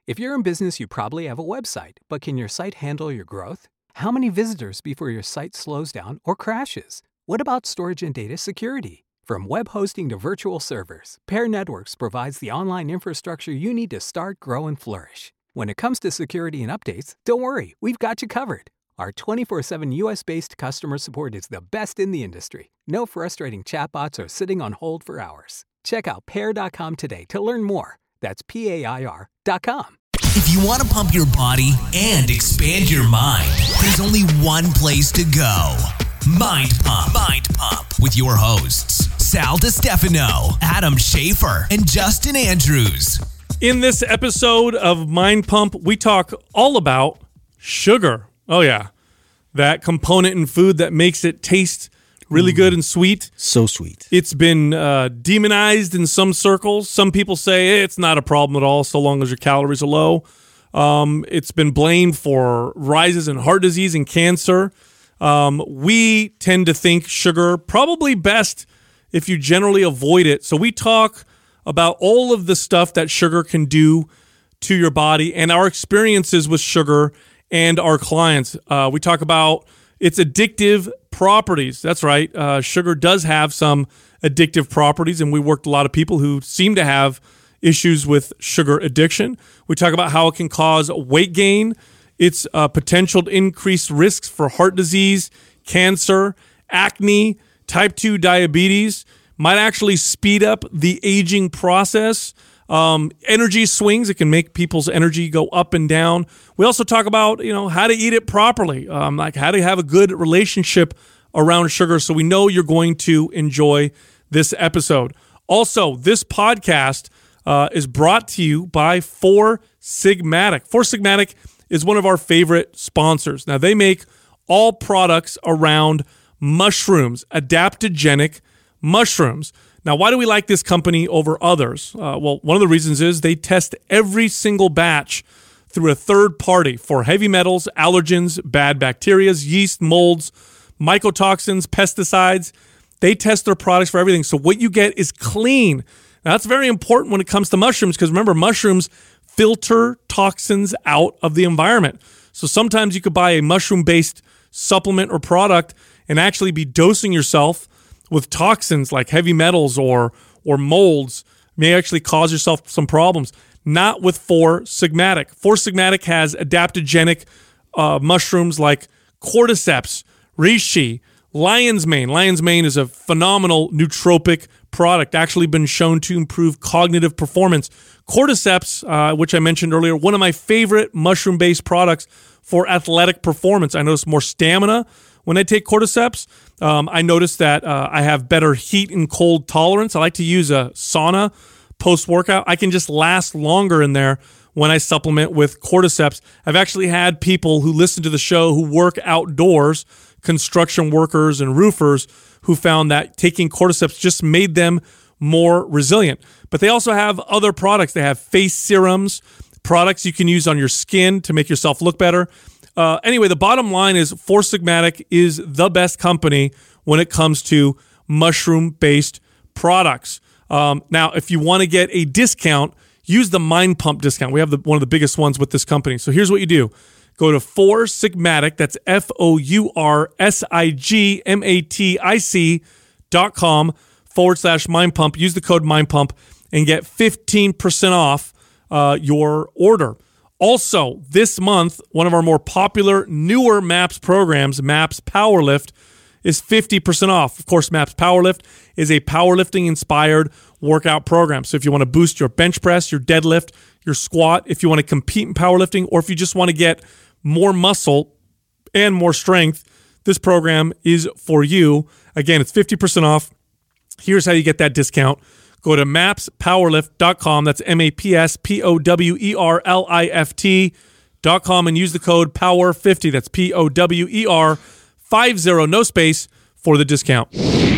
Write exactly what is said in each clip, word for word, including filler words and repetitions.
If you're in business, you probably have a website, but can your site handle your growth? How many visitors before your site slows down or crashes? What about storage and data security? From web hosting to virtual servers, Pair Networks provides the online infrastructure you need to start, grow, and flourish. When it comes to security and updates, don't worry, we've got you covered. Our twenty-four seven U S-based customer support is the best in the industry. No frustrating chatbots or sitting on hold for hours. Check out pair dot com today to learn more. That's P A I R dot com. If you want to pump your body and expand your mind, there's only one place to go. Mind Pump. Mind Pump with your hosts, Sal DiStefano, Adam Schafer, and Justin Andrews. In this episode of Mind Pump, we talk all about sugar. Oh, yeah. That component in food that makes it taste really good and sweet. So sweet. It's been uh, demonized in some circles. Some people say hey, it's not a problem at all so long as your calories are low. Um, it's been blamed for rises in heart disease and cancer. Um, we tend to think sugar probably best if you generally avoid it. So we talk about all of the stuff that sugar can do to your body and our experiences with sugar and our clients. Uh, we talk about its addictive properties. That's right. Uh, sugar does have some addictive properties, and we worked a lot of people who seem to have issues with sugar addiction. We talk about how it can cause weight gain, its uh, potential to increase risks for heart disease, cancer, acne, type two diabetes, might actually speed up the aging process. Um, energy swings, it can make people's energy go up and down. We also talk about, you know, how to eat it properly, um, like how to have a good relationship around sugar. So we know you're going to enjoy this episode. Also, this podcast uh, is brought to you by Four Sigmatic. Four Sigmatic is one of our favorite sponsors. Now, they make all products around mushrooms, adaptogenic mushrooms. Now, why do we like this company over others? Uh, well, one of the reasons is they test every single batch through a third party for heavy metals, allergens, bad bacteria, yeast, molds, mycotoxins, pesticides. They test their products for everything. So what you get is clean. Now, that's very important when it comes to mushrooms because remember, mushrooms filter toxins out of the environment. So sometimes you could buy a mushroom-based supplement or product and actually be dosing yourself with toxins like heavy metals or or molds, may actually cause yourself some problems. Not with Four Sigmatic. Four Sigmatic has adaptogenic uh, mushrooms like cordyceps, reishi, lion's mane. Lion's mane is a phenomenal nootropic product, actually been shown to improve cognitive performance. Cordyceps, uh, which I mentioned earlier, one of my favorite mushroom-based products for athletic performance. I notice more stamina when I take cordyceps. Um, I notice that uh, I have better heat and cold tolerance. I like to use a sauna post-workout. I can just last longer in there when I supplement with cordyceps. I've actually had people who listen to the show who work outdoors, construction workers and roofers, who found that taking cordyceps just made them more resilient. But they also have other products. They have face serums, products you can use on your skin to make yourself look better. Uh, anyway, the bottom line is Four Sigmatic is the best company when it comes to mushroom-based products. Um, now, if you want to get a discount, use the Mind Pump discount. We have the, one of the biggest ones with this company. So here's what you do. Go to Four Sigmatic, that's F O U R S I G M A T I C dot com forward slash Mind Pump. Use the code Mind Pump and get fifteen percent off uh, your order. Also, this month, one of our more popular, newer MAPS programs, MAPS Powerlift, is fifty percent off. Of course, MAPS Powerlift is a powerlifting-inspired workout program. So if you want to boost your bench press, your deadlift, your squat, if you want to compete in powerlifting, or if you just want to get more muscle and more strength, this program is for you. Again, it's fifty percent off. Here's how you get that discount. Go to maps powerlift dot com. That's M A P S P O W E R L I F T dot com and use the code P O W E R fifty. That's P O W E R fifty, no space, for the discount.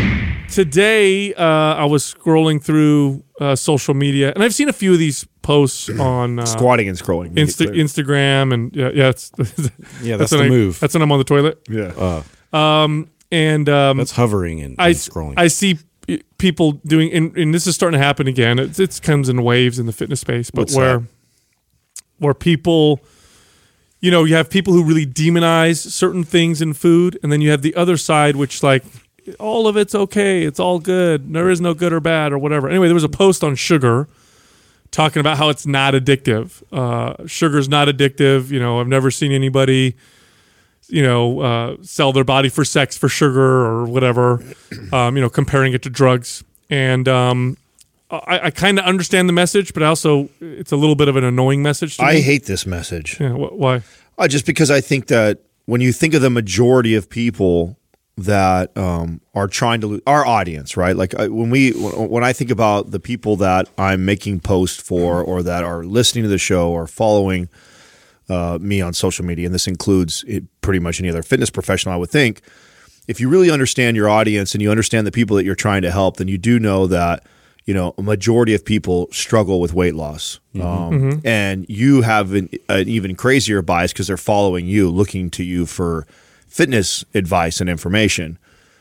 Today, uh, I was scrolling through uh, social media, and I've seen a few of these posts on uh, squatting and scrolling, Insta- Instagram, and yeah, yeah, it's, yeah, that's, that's the I, move. That's when I'm on the toilet. Yeah, uh, um, and um, that's hovering and, and I, scrolling. I see people doing, and, and this is starting to happen again. It, it comes in waves in the fitness space, but What's where that? where people, you know, you have people who really demonize certain things in food, and then you have the other side, which like all of it's okay, it's all good, there is no good or bad or whatever. Anyway, there was a post on sugar talking about how it's not addictive. Uh, sugar's not addictive. You know, I've never seen anybody, you know, uh, sell their body for sex for sugar or whatever, um, you know, comparing it to drugs. And um, I, I kind of understand the message, but also it's a little bit of an annoying message to me. I hate this message. Yeah, wh- why? Uh, just because I think that when you think of the majority of people that um, are trying to lose our audience, right? Like I, when we, when I think about the people that I'm making posts for, or that are listening to the show or following uh, me on social media, and this includes it, pretty much any other fitness professional, I would think, if you really understand your audience and you understand the people that you're trying to help, then you do know that, you know, a majority of people struggle with weight loss. Mm-hmm. Um, mm-hmm. And you have an, an even crazier bias because they're following you, looking to you for fitness advice and information.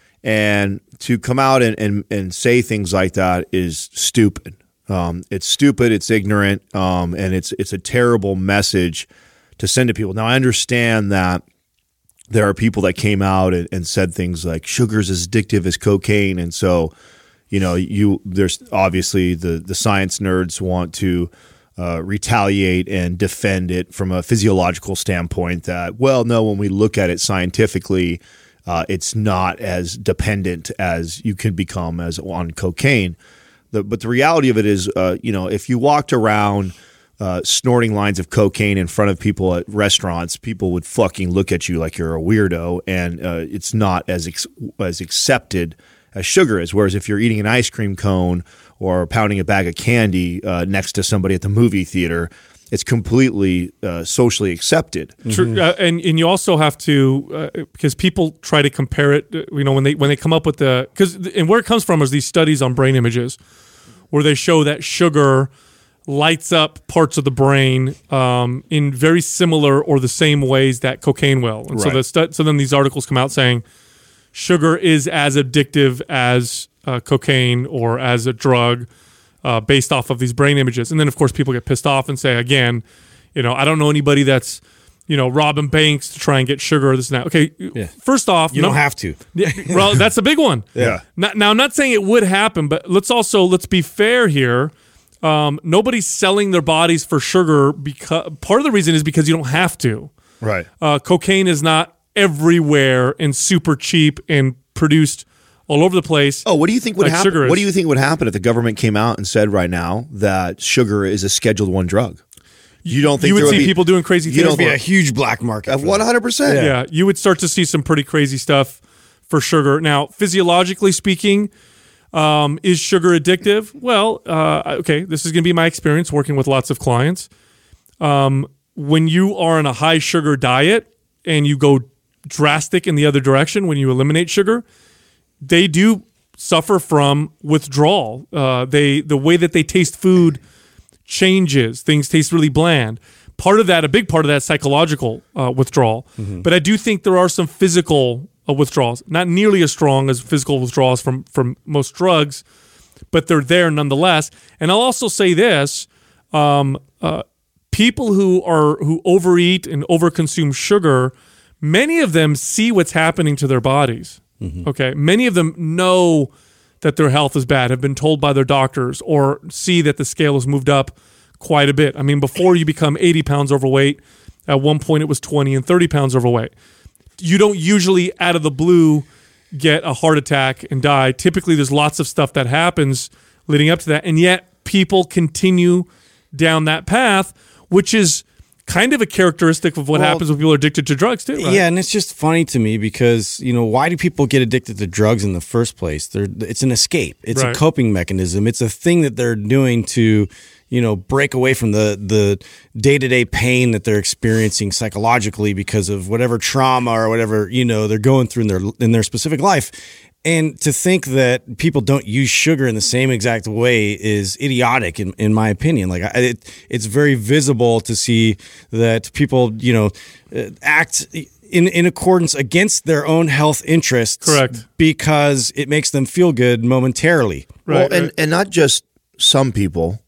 And to come out and, and, and say things like that is stupid. Um, it's stupid, it's ignorant, um, and it's it's a terrible message to send to people. Now, I understand that there are people that came out and, and said things like sugar's as addictive as cocaine, and so you know, you there's obviously the the science nerds want to uh, retaliate and defend it from a physiological standpoint. That, well, no, when we look at it scientifically, uh, it's not as dependent as you can become as on cocaine. The, but the reality of it is, uh, you know, if you walked around uh, snorting lines of cocaine in front of people at restaurants, people would fucking look at you like you're a weirdo, and uh, it's not as ex- as accepted as sugar is. Whereas if you're eating an ice cream cone or pounding a bag of candy uh, next to somebody at the movie theater, it's completely uh, socially accepted. True, mm-hmm. uh, and and you also have to uh, because people try to compare it. You know, when they when they come up with the because and where it comes from is these studies on brain images, where they show that sugar lights up parts of the brain um, in very similar or the same ways that cocaine will. And right. so the stu- so then these articles come out saying sugar is as addictive as uh, cocaine or as a drug uh, based off of these brain images. And then, of course, people get pissed off and say, again, you know, I don't know anybody that's, you know, robbing banks to try and get sugar or this and that. Okay, yeah. First off. You no, don't have to. Yeah, well, that's a big one. Yeah. Now, now, I'm not saying it would happen, but let's also, let's be fair here. Um, nobody's selling their bodies for sugar because part of the reason is because you don't have to. Right. Uh, cocaine is not everywhere and super cheap and produced all over the place. Oh, what do you think would like happen? What do you think would happen if the government came out and said right now that sugar is a Scheduled One drug? You don't think you would would see be, people doing crazy you things? There'd be a huge black market. One hundred percent. Yeah. yeah, you would start to see some pretty crazy stuff for sugar. Now, physiologically speaking, um, is sugar addictive? Well, uh, okay, this is going to be my experience working with lots of clients. Um, when you are on a high sugar diet and you go drastic in the other direction when you eliminate sugar, they do suffer from withdrawal. Uh, they the way that they taste food changes. Things taste really bland. Part of that, a big part of that, psychological uh, withdrawal. Mm-hmm. But I do think there are some physical uh, withdrawals, not nearly as strong as physical withdrawals from from most drugs, but they're there nonetheless. And I'll also say this: um, uh, people who are who overeat and overconsume sugar, many of them see what's happening to their bodies. Mm-hmm. Okay, many of them know that their health is bad, have been told by their doctors, or see that the scale has moved up quite a bit. I mean, before you become eighty pounds overweight, at one point it was twenty and thirty pounds overweight. You don't usually, out of the blue, get a heart attack and die. Typically, there's lots of stuff that happens leading up to that, and yet people continue down that path, which is kind of a characteristic of what well, happens when people are addicted to drugs too, right? Yeah, and it's just funny to me because, you know, why do people get addicted to drugs in the first place? They're, it's an escape. It's right. a coping mechanism. It's a thing that they're doing to, you know, break away from the the day-to-day pain that they're experiencing psychologically because of whatever trauma or whatever, you know, they're going through in their in their specific life. And to think that people don't use sugar in the same exact way is idiotic, in, in my opinion. Like, I, it, it's very visible to see that people, you know, act in, in accordance against their own health interests. Correct. Because it makes them feel good momentarily. Right. Well, and, right. and not just some people.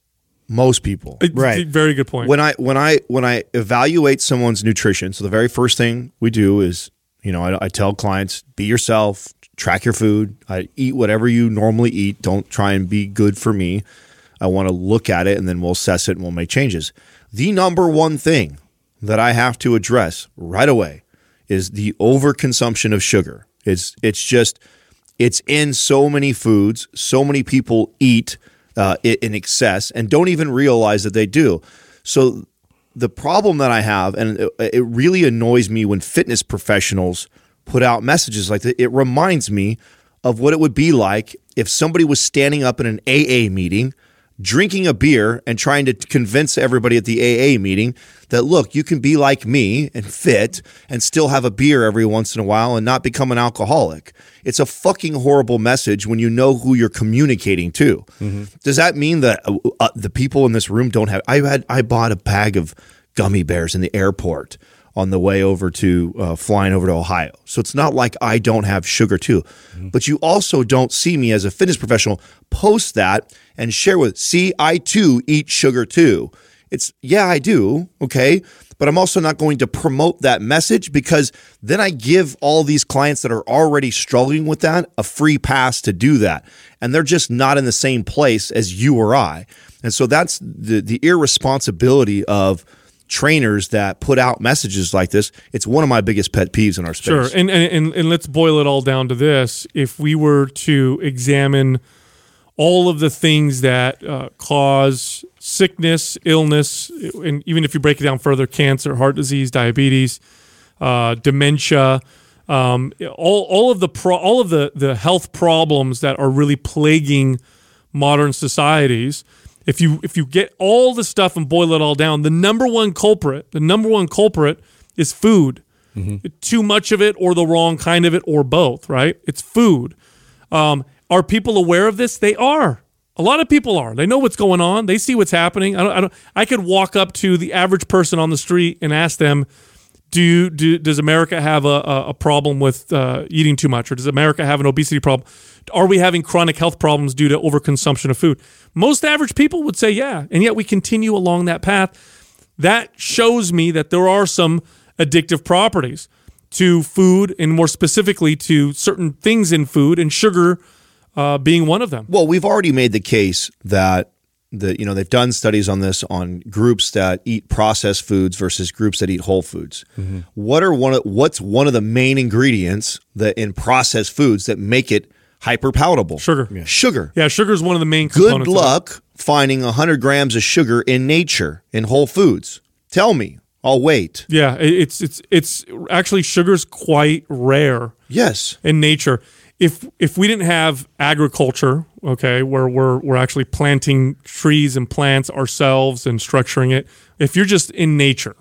Most people. Right. Very good point. When I when I when I evaluate someone's nutrition, so the very first thing we do is, you know, I, I tell clients, be yourself, track your food, I eat whatever you normally eat. Don't try and be good for me. I want to look at it and then we'll assess it and we'll make changes. The number one thing that I have to address right away is the overconsumption of sugar. It's it's just it's in so many foods. So many people eat uh, it in excess and don't even realize that they do. So the problem that I have, and it, it really annoys me when fitness professionals put out messages like that. It reminds me of what it would be like if somebody was standing up in an A A meeting, drinking a beer and trying to convince everybody at the A A meeting that, look, you can be like me and fit and still have a beer every once in a while and not become an alcoholic. It's a fucking horrible message when you know who you're communicating to. Mm-hmm. Does that mean that uh, uh, the people in this room don't have? I had I bought a bag of gummy bears in the airport on the way over to uh, flying over to Ohio. So it's not like I don't have sugar too. Mm-hmm. But you also don't see me as a fitness professional post that and share with, see, I too eat sugar too. It's, yeah, I do, okay? But I'm also not going to promote that message because then I give all these clients that are already struggling with that a free pass to do that. And they're just not in the same place as you or I. And so that's the, the irresponsibility of trainers that put out messages like this. It's one of my biggest pet peeves in our space. Sure, and and and, and let's boil it all down to this. If we were to examine all of the things that uh, cause sickness, illness, and even if you break it down further, cancer, heart disease, diabetes, uh, dementia, um, all all of the pro- all of the the health problems that are really plaguing modern societies. If you if you get all the stuff and boil it all down, the number one culprit, the number one culprit is food. Mm-hmm. Too much of it or the wrong kind of it or both, right? It's food. Um, are people aware of this? They are. A lot of people are. They know what's going on. They see what's happening. I don't, I don't, I could walk up to the average person on the street and ask them, do, you, do does America have a, a problem with uh, eating too much? Or does America have an obesity problem? Are we having chronic health problems due to overconsumption of food? Most average people would say yeah, and yet we continue along that path. That shows me that there are some addictive properties to food, and more specifically to certain things in food, and sugar uh, being one of them. Well, we've already made the case that the you know they've done studies on this on groups that eat processed foods versus groups that eat whole foods. Mm-hmm. What are one of what's one of the main ingredients that in processed foods that make it hyper palatable? Sugar. Yeah. Sugar. Yeah, sugar is one of the main components. Good luck finding one hundred grams of sugar in nature, in whole foods. Tell me. I'll wait. Yeah, it's it's it's actually sugar's quite rare. Yes. In nature. If if we didn't have agriculture, okay, where we're we're actually planting trees and plants ourselves and structuring it, if you're just in nature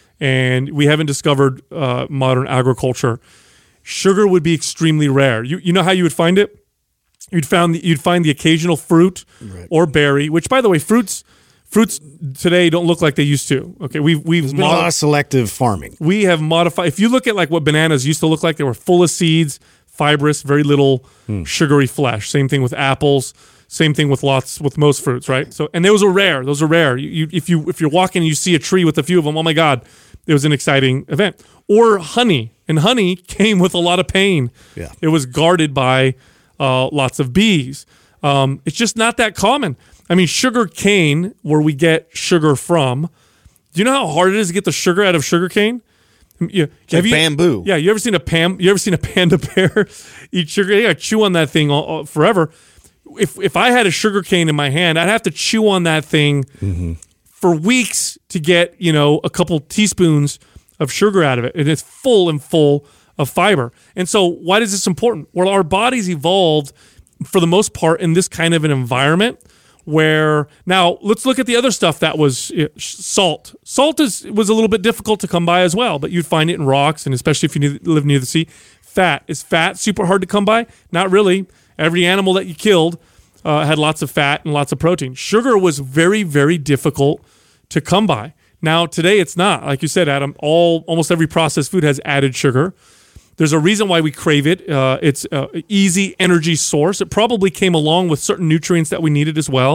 and we haven't discovered uh, modern agriculture, sugar would be extremely rare. You you know how you would find it? You'd found the, you'd find the occasional fruit right. or berry. Which, by the way, fruits fruits today don't look like they used to. Okay, we've we've There's been mod- a lot of selective farming. We have modified. If you look at like what bananas used to look like, they were full of seeds, fibrous, very little hmm. sugary flesh. Same thing with apples. Same thing with lots with most fruits, right? So, and those are rare. Those are rare. You, you if you if you're walking and you see a tree with a few of them, oh my God, it was an exciting event. Or honey, and honey came with a lot of pain. Yeah, it was guarded by uh, lots of bees. Um, it's just not that common. I mean, sugar cane, where we get sugar from. Do you know how hard it is to get the sugar out of sugar cane? You, it's like you, bamboo. Yeah, you ever seen a pam? You ever seen a panda bear eat sugar? You gotta chew on that thing all, all, forever. If if I had a sugar cane in my hand, I'd have to chew on that thing mm-hmm. for weeks to get, you know, a couple teaspoons of sugar out of it. And it's full and full of fiber. And so why is this important? Well, our bodies evolved for the most part in this kind of an environment where, now let's look at the other stuff that was uh, salt. Salt is was a little bit difficult to come by as well, but you'd find it in rocks, and especially if you live near the sea. Fat. Is fat super hard to come by? Not really. Every animal that you killed uh, had lots of fat and lots of protein. Sugar was very, very difficult to come by. Now, today it's not. Like you said, Adam, all almost every processed food has added sugar. There's a reason why we crave it. Uh, it's an easy energy source. It probably came along with certain nutrients that we needed as well.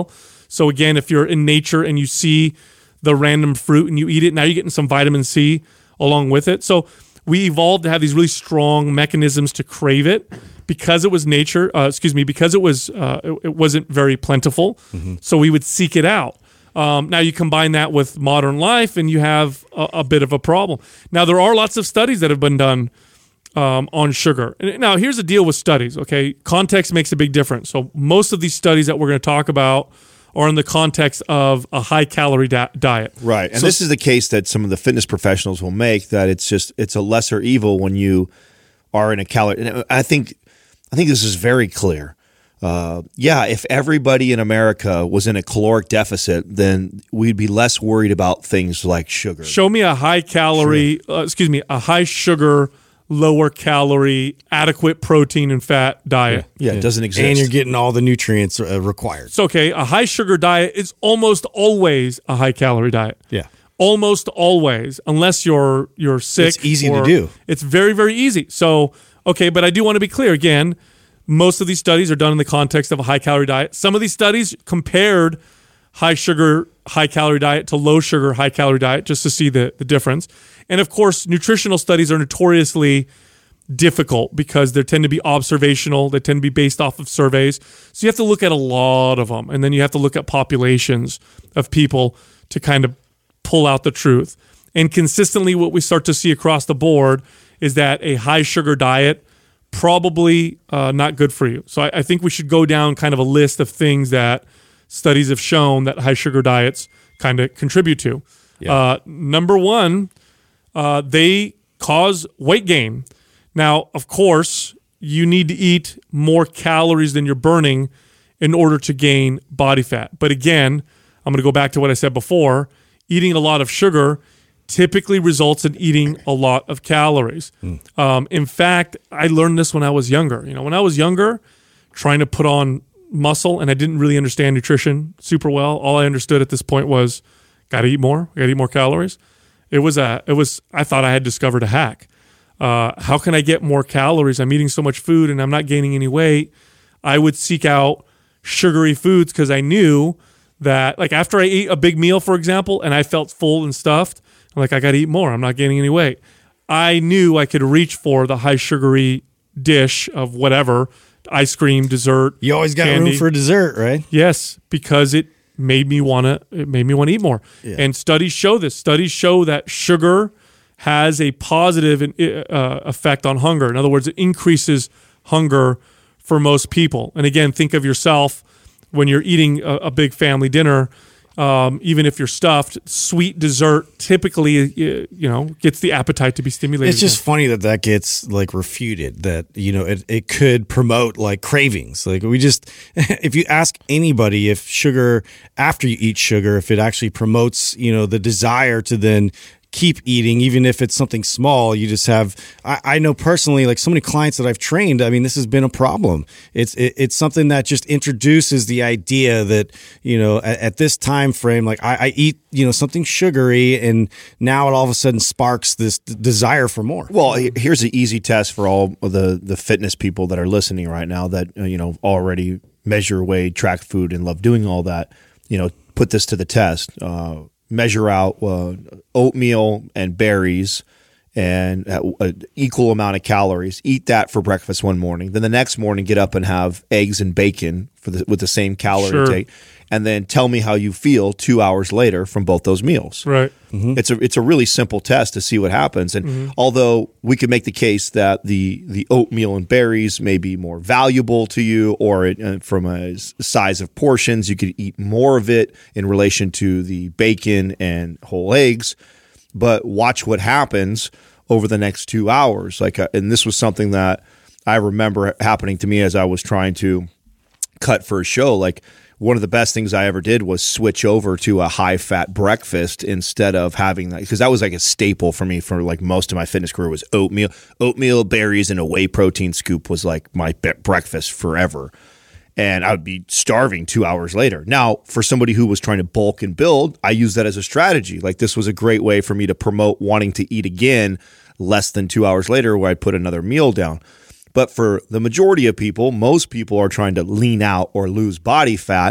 So again, if you're in nature and you see the random fruit and you eat it, now you're getting some vitamin C along with it. So we evolved to have these really strong mechanisms to crave it because it was nature. Uh, excuse me, because it was uh, it, it wasn't very plentiful. Mm-hmm. So we would seek it out. Um, now you combine that with modern life, and you have a, a bit of a problem. Now there are lots of studies that have been done um, on sugar. And now here's the deal with studies. Okay, context makes a big difference. So most of these studies that we're going to talk about are in the context of a high calorie da- diet. Right. And so, this is the case that some of the fitness professionals will make, that it's just it's a lesser evil when you are in a calorie. And I think I think this is very clear. Uh, yeah, if everybody in America was in a caloric deficit, then we'd be less worried about things like sugar. Show me a high calorie, sure. uh, excuse me, a high sugar, lower calorie, adequate protein and fat diet. Yeah, yeah, it doesn't exist. And you're getting all the nutrients uh, required. It's okay. A high sugar diet is almost always a high calorie diet. Yeah. Almost always, unless you're you're sick. It's easy to do. It's very, very easy. So, okay, but I do want to be clear again. Most of these studies are done in the context of a high-calorie diet. Some of these studies compared high-sugar, high-calorie diet to low-sugar, high-calorie diet just to see the, the difference. And, of course, nutritional studies are notoriously difficult because they tend to be observational. They tend to be based off of surveys. So you have to look at a lot of them, and then you have to look at populations of people to kind of pull out the truth. And consistently what we start to see across the board is that a high-sugar diet probably uh, not good for you. So I, I think we should go down kind of a list of things that studies have shown that high sugar diets kind of contribute to. Yeah. Uh, number one, uh, they cause weight gain. Now, of course, you need to eat more calories than you're burning in order to gain body fat. But again, I'm going to go back to what I said before. Eating a lot of sugar typically results in eating a lot of calories. Mm. Um, in fact, I learned this when I was younger. You know, when I was younger, trying to put on muscle, and I didn't really understand nutrition super well. All I understood at this point was, got to eat more. Got to eat more calories. It was a. It was. I thought I had discovered a hack. Uh, how can I get more calories? I'm eating so much food and I'm not gaining any weight. I would seek out sugary foods because I knew that, like, after I ate a big meal, for example, and I felt full and stuffed, I'm like, I got to eat more. I'm not gaining any weight. I knew I could reach for the high sugary dish of whatever, ice cream, dessert. You always got candy. room for dessert, right? Yes, because it made me want to. It made me want to eat more. Yeah. And studies show this. Studies show that sugar has a positive uh, effect on hunger. In other words, it increases hunger for most people. And again, think of yourself when you're eating a, a big family dinner. Um, even if you're stuffed, sweet dessert typically, you, you know, gets the appetite to be stimulated. It's just funny that that gets like refuted, that, you know, it, it could promote like cravings. Like we just, if you ask anybody if sugar, after you eat sugar, if it actually promotes, you know, the desire to then keep eating, even if it's something small. You just have, I, I know personally, like so many clients that I've trained, I mean, this has been a problem. It's it, it's something that just introduces the idea that, you know, at, at this time frame, like I, I eat, you know, something sugary, and now it all of a sudden sparks this d- desire for more. Well, here's an easy test for all of the, the fitness people that are listening right now that, uh, you know, already measure, weigh, track food, and love doing all that. You know, put this to the test. Uh, measure out uh, oatmeal and berries and an equal amount of calories. Eat that for breakfast one morning. Then the next morning, get up and have eggs and bacon for the, with the same calorie sure. intake. And then tell me how you feel two hours later from both those meals. Right. Mm-hmm. It's a it's a really simple test to see what happens. And mm-hmm. although we could make the case that the the oatmeal and berries may be more valuable to you, or it, uh, from a size of portions, you could eat more of it in relation to the bacon and whole eggs. But watch what happens over the next two hours. Like, uh, and this was something that I remember happening to me as I was trying to cut for a show. Like, one of the best things I ever did was switch over to a high-fat breakfast instead of having that, because that was like a staple for me for like most of my fitness career was oatmeal. Oatmeal, berries, and a whey protein scoop was like my be- breakfast forever. And I would be starving two hours later. Now, for somebody who was trying to bulk and build, I use that as a strategy. Like, this was a great way for me to promote wanting to eat again less than two hours later, where I put another meal down. But for the majority of people, most people are trying to lean out or lose body fat.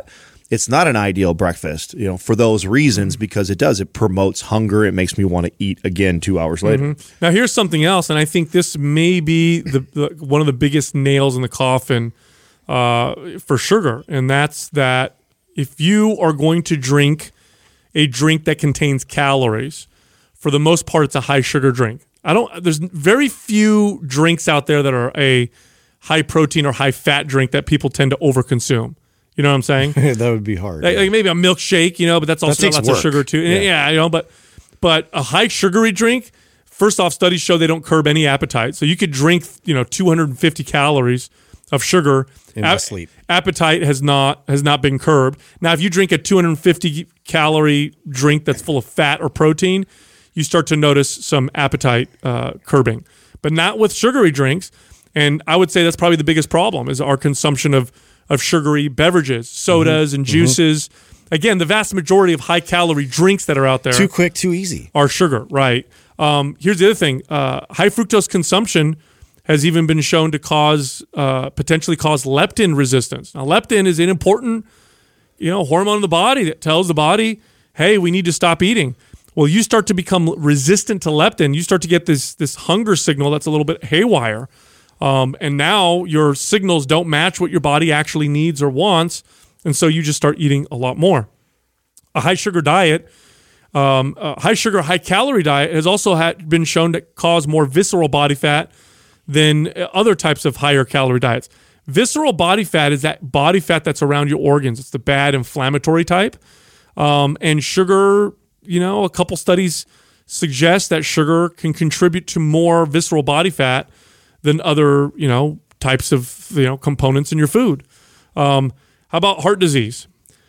it's not an ideal breakfast, you know, for those reasons, because it does. It promotes hunger. It makes me want to eat again two hours later. Mm-hmm. Now, here's something else, and I think this may be the, the one of the biggest nails in the coffin uh, for sugar, and that's that if you are going to drink a drink that contains calories, for the most part, it's a high sugar drink. I don't. There's very few drinks out there that are a high protein or high fat drink that people tend to overconsume. You know what I'm saying? That would be hard. Like, yeah. like maybe a milkshake, you know, but that's also that got lots work. of sugar too. Yeah. yeah, you know, but but a high sugary drink, first off, studies show they don't curb any appetite. So you could drink, you know, two hundred fifty calories of sugar in Ap- sleep. Appetite has not has not been curbed. Now, if you drink a two hundred fifty calorie drink that's full of fat or protein, you start to notice some appetite uh, curbing, but not with sugary drinks. And I would say that's probably the biggest problem is our consumption of of sugary beverages, sodas, mm-hmm. and juices. Mm-hmm. Again, the vast majority of high calorie drinks that are out there too quick, too easy are sugar. Right. Um, here's the other thing: uh, high fructose consumption has even been shown to cause uh, potentially cause leptin resistance. Now, leptin is an important, you know, hormone in the body that tells the body, "Hey, we need to stop eating." Well, you start to become resistant to leptin. You start to get this this hunger signal that's a little bit haywire. Um, and now your signals don't match what your body actually needs or wants, and so you just start eating a lot more. A high sugar diet, um, a high sugar, high calorie diet has also had, been shown to cause more visceral body fat than other types of higher calorie diets. Visceral body fat is that body fat that's around your organs. It's the bad inflammatory type. Um, and sugar, you know, a couple studies suggest that sugar can contribute to more visceral body fat than other, you know, types of, you know, components in your food. Um, how about heart disease?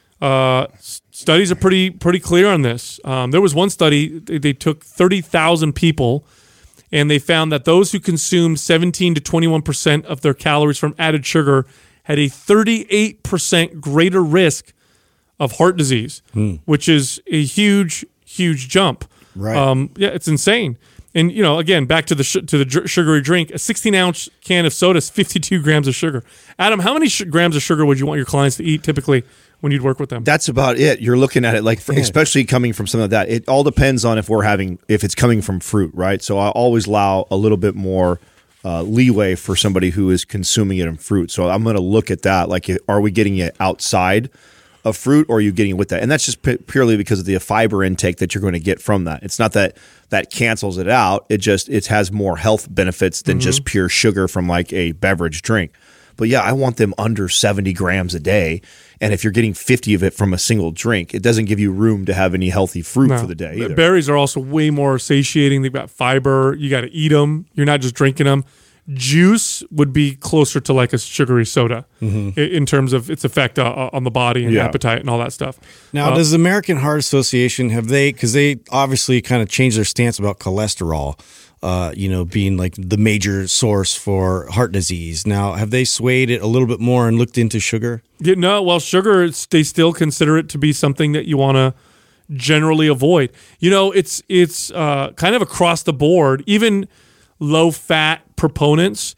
Uh, s- studies are pretty pretty clear on this. Um, there was one study, they, they took thirty thousand people, and they found that those who consumed seventeen to twenty-one percent of their calories from added sugar had a thirty-eight percent greater risk of heart disease, hmm. which is a huge, huge jump. Right. Um, yeah, it's insane. And, you know, again, back to the sh- to the dr- sugary drink, a sixteen ounce can of soda is fifty-two grams of sugar. Adam, how many sh- grams of sugar would you want your clients to eat typically when you'd work with them? That's about it. You're looking at it like, for, Yeah. especially coming from something like that. It all depends on if we're having, if it's coming from fruit, right? So I always allow a little bit more uh, leeway for somebody who is consuming it in fruit. So I'm going to look at that. Like, are we getting it outside of fruit, or are you getting it with that? And that's just p- purely because of the fiber intake that you're going to get from that. It's not that that cancels it out. It just, it has more health benefits than mm-hmm. just pure sugar from like a beverage drink. But yeah, I want them under seventy grams a day. And if you're getting fifty of it from a single drink, it doesn't give you room to have any healthy fruit no. for the day either. Berries are also way more satiating. They've got fiber. You got to eat them. You're not just drinking them. Juice would be closer to like a sugary soda mm-hmm. in, in terms of its effect uh, on the body and yeah. appetite and all that stuff. Now, uh, does the American Heart Association, have they, because they obviously kind of changed their stance about cholesterol, uh, you know, being like the major source for heart disease. Now, have they swayed it a little bit more and looked into sugar? Yeah, no, well, sugar, it's, they still consider it to be something that you want to generally avoid. You know, it's, it's uh, kind of across the board, even low-fat proponents,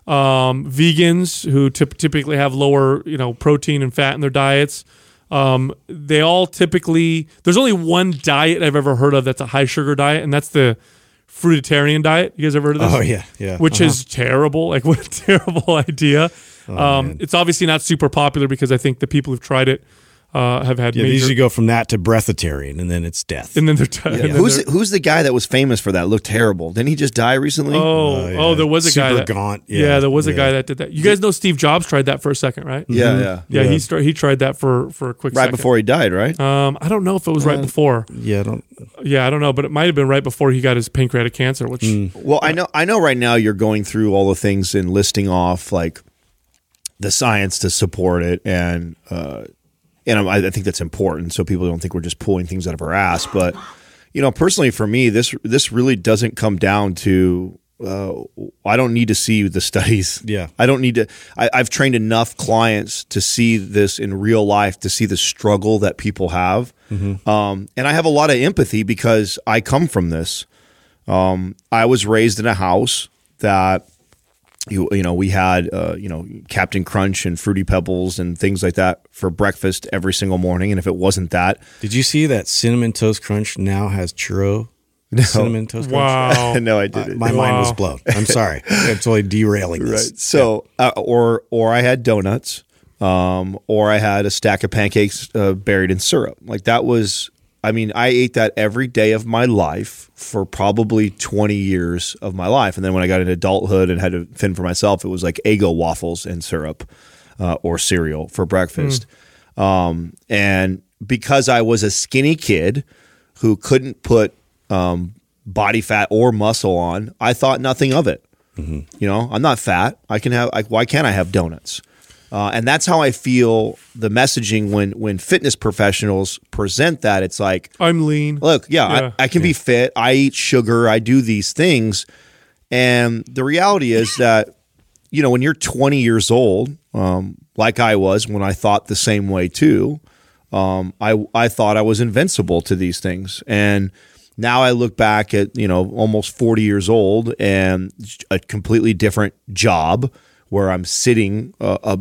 um, vegans who typ- typically have lower, you know, protein and fat in their diets. Um, they all typically, there's only one diet I've ever heard of that's a high sugar diet, and that's the fruitarian diet. You guys ever heard of this? Oh yeah, yeah. Which uh-huh. is terrible. Like, what a terrible idea. Oh, um, it's obviously not super popular because I think the people who've tried it Uh, have had yeah, major... they usually go from that to breatharian, and then it's death. And then they're... T- yeah. and Who's they're... The, who's the guy that was famous for that? Looked terrible. Didn't he just die recently? Oh, oh, yeah. oh there was a Super guy that... gaunt. Yeah, Yeah, there was a yeah. guy that did that. You guys know Steve Jobs tried that for a second, right? Yeah, Mm-hmm. yeah. Yeah, Yeah. he start, he tried that for, for a quick Right second. before he died, right? Um, I don't know if it was right Uh, before. Yeah, I don't. Yeah, I don't know, but it might have been right before he got his pancreatic cancer, which... Mm. Well, I know I know right now you're going through all the things and listing off like the science to support it, and uh, and I, I think that's important so people don't think we're just pulling things out of our ass. But you know, personally for me, this this really doesn't come down to uh, I don't need to see the studies. Yeah, I don't need to. I, I've trained enough clients to see this in real life, to see the struggle that people have, mm-hmm. um, and I have a lot of empathy because I come from this. Um, I was raised in a house that you, you know, we had, uh, you know, Captain Crunch and Fruity Pebbles and things like that for breakfast every single morning. And if it wasn't that, did you see that Cinnamon Toast Crunch now has churro? No. Cinnamon Toast Crunch? Wow. no, I didn't. Uh, my wow. mind was blown. I'm sorry. I'm totally derailing this. Right. So, uh, or, or I had donuts, um, or I had a stack of pancakes uh, buried in syrup. Like that was, I mean, I ate that every day of my life for probably twenty years of my life. And then when I got into adulthood and had to fend for myself, it was like Eggo waffles and syrup uh, or cereal for breakfast. Mm. Um, and because I was a skinny kid who couldn't put um, body fat or muscle on, I thought nothing of it. Mm-hmm. You know, I'm not fat. I can have, I, why can't I have donuts? Uh, and that's how I feel the messaging when when fitness professionals present that. It's like, I'm lean. Look, yeah, yeah. I, I can yeah. be fit. I eat sugar. I do these things. And the reality is that, you know, when you're twenty years old, um, like I was when I thought the same way too, um, I, I thought I was invincible to these things. And now I look back at, you know, almost forty years old and a completely different job, where I'm sitting uh, uh,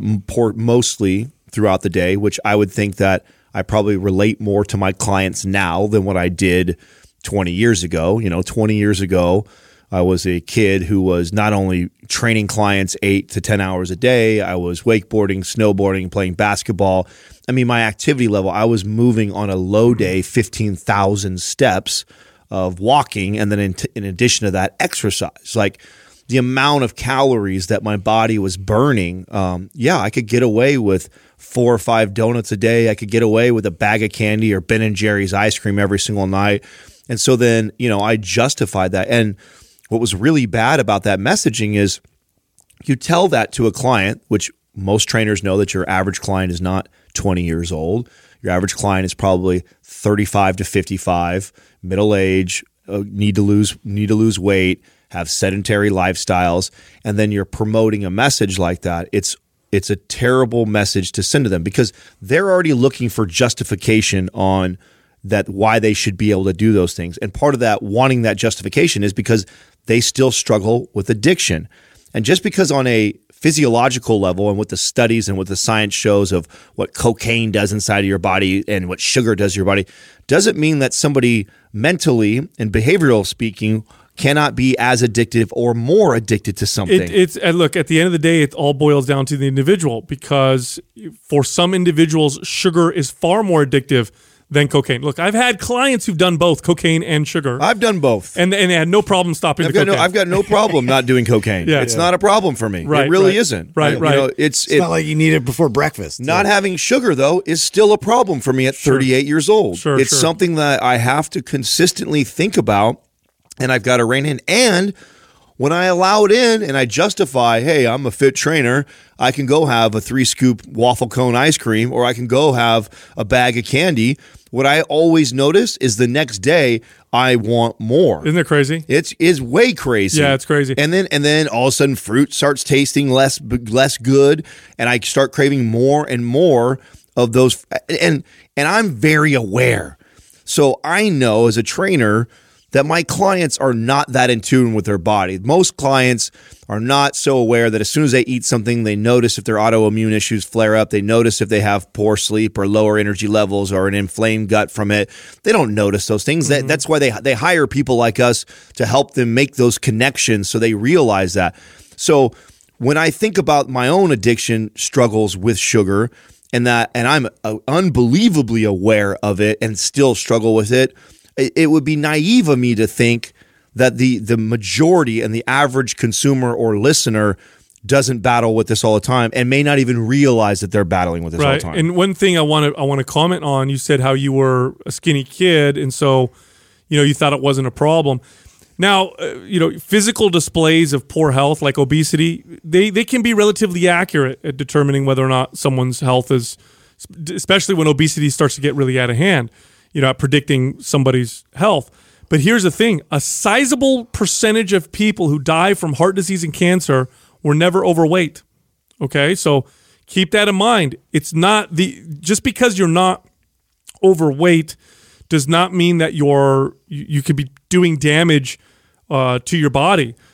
mostly throughout the day, which I would think that I probably relate more to my clients now than what I did twenty years ago. You know, twenty years ago, I was a kid who was not only training clients eight to ten hours a day, I was wakeboarding, snowboarding, playing basketball. I mean, my activity level, I was moving on a low day fifteen thousand steps of walking, and then in, t- in addition to that, exercise. Like, the amount of calories that my body was burning, um, yeah, I could get away with four or five donuts a day. I could get away with a bag of candy or Ben and Jerry's ice cream every single night. And so then, you know, I justified that. And what was really bad about that messaging is you tell that to a client, which most trainers know that your average client is not twenty years old. Your average client is probably thirty-five to fifty-five, middle age, uh, need to lose need to lose weight, have sedentary lifestyles, and then you're promoting a message like that. It's it's a terrible message to send to them because they're already looking for justification on that why they should be able to do those things. And part of that wanting that justification is because they still struggle with addiction. And just because on a physiological level and with the studies and what the science shows of what cocaine does inside of your body and what sugar does to your body, doesn't mean that somebody mentally and behavioral speaking cannot be as addictive or more addicted to something. It, it's and look, at the end of the day, it all boils down to the individual, because for some individuals, sugar is far more addictive than cocaine. Look, I've had clients who've done both cocaine and sugar. I've done both. And, and they had no problem stopping I've the got cocaine. No, I've got no problem not doing cocaine. yeah, it's yeah. not a problem for me. Right, it really right. isn't. Right, I, right. You know, it's It's it, not like you need it before breakfast. Not yeah. having sugar, though, is still a problem for me at Sure. thirty-eight years old. Sure, it's sure. something that I have to consistently think about, and I've got to rein in. And when I allow it in and I justify, hey, I'm a fit trainer, I can go have a three-scoop waffle cone ice cream, or I can go have a bag of candy. What I always notice is the next day I want more. Isn't it crazy? It's is way crazy. Yeah, it's crazy. And then and then all of a sudden fruit starts tasting less less good, and I start craving more and more of those. And and I'm very aware, so I know as a trainer that my clients are not that in tune with their body. Most clients are not so aware that as soon as they eat something, they notice if their autoimmune issues flare up. They notice if they have poor sleep or lower energy levels or an inflamed gut from it. They don't notice those things. Mm-hmm. That, that's why they they hire people like us to help them make those connections so they realize that. So when I think about my own addiction struggles with sugar, and that, and I'm uh, unbelievably aware of it and still struggle with it, it would be naive of me to think that the the majority and the average consumer or listener doesn't battle with this all the time and may not even realize that they're battling with this right. all the time. And one thing I want to I want to comment on, you said how you were a skinny kid, and so you know you thought it wasn't a problem. Now, uh, you know, physical displays of poor health like obesity, they they can be relatively accurate at determining whether or not someone's health is, especially when obesity starts to get really out of hand. You know, predicting somebody's health. But here's the thing, a sizable percentage of people who die from heart disease and cancer were never overweight. Okay, so keep that in mind. It's not the, just because you're not overweight does not mean that you're, you, you could be doing damage uh, to your body.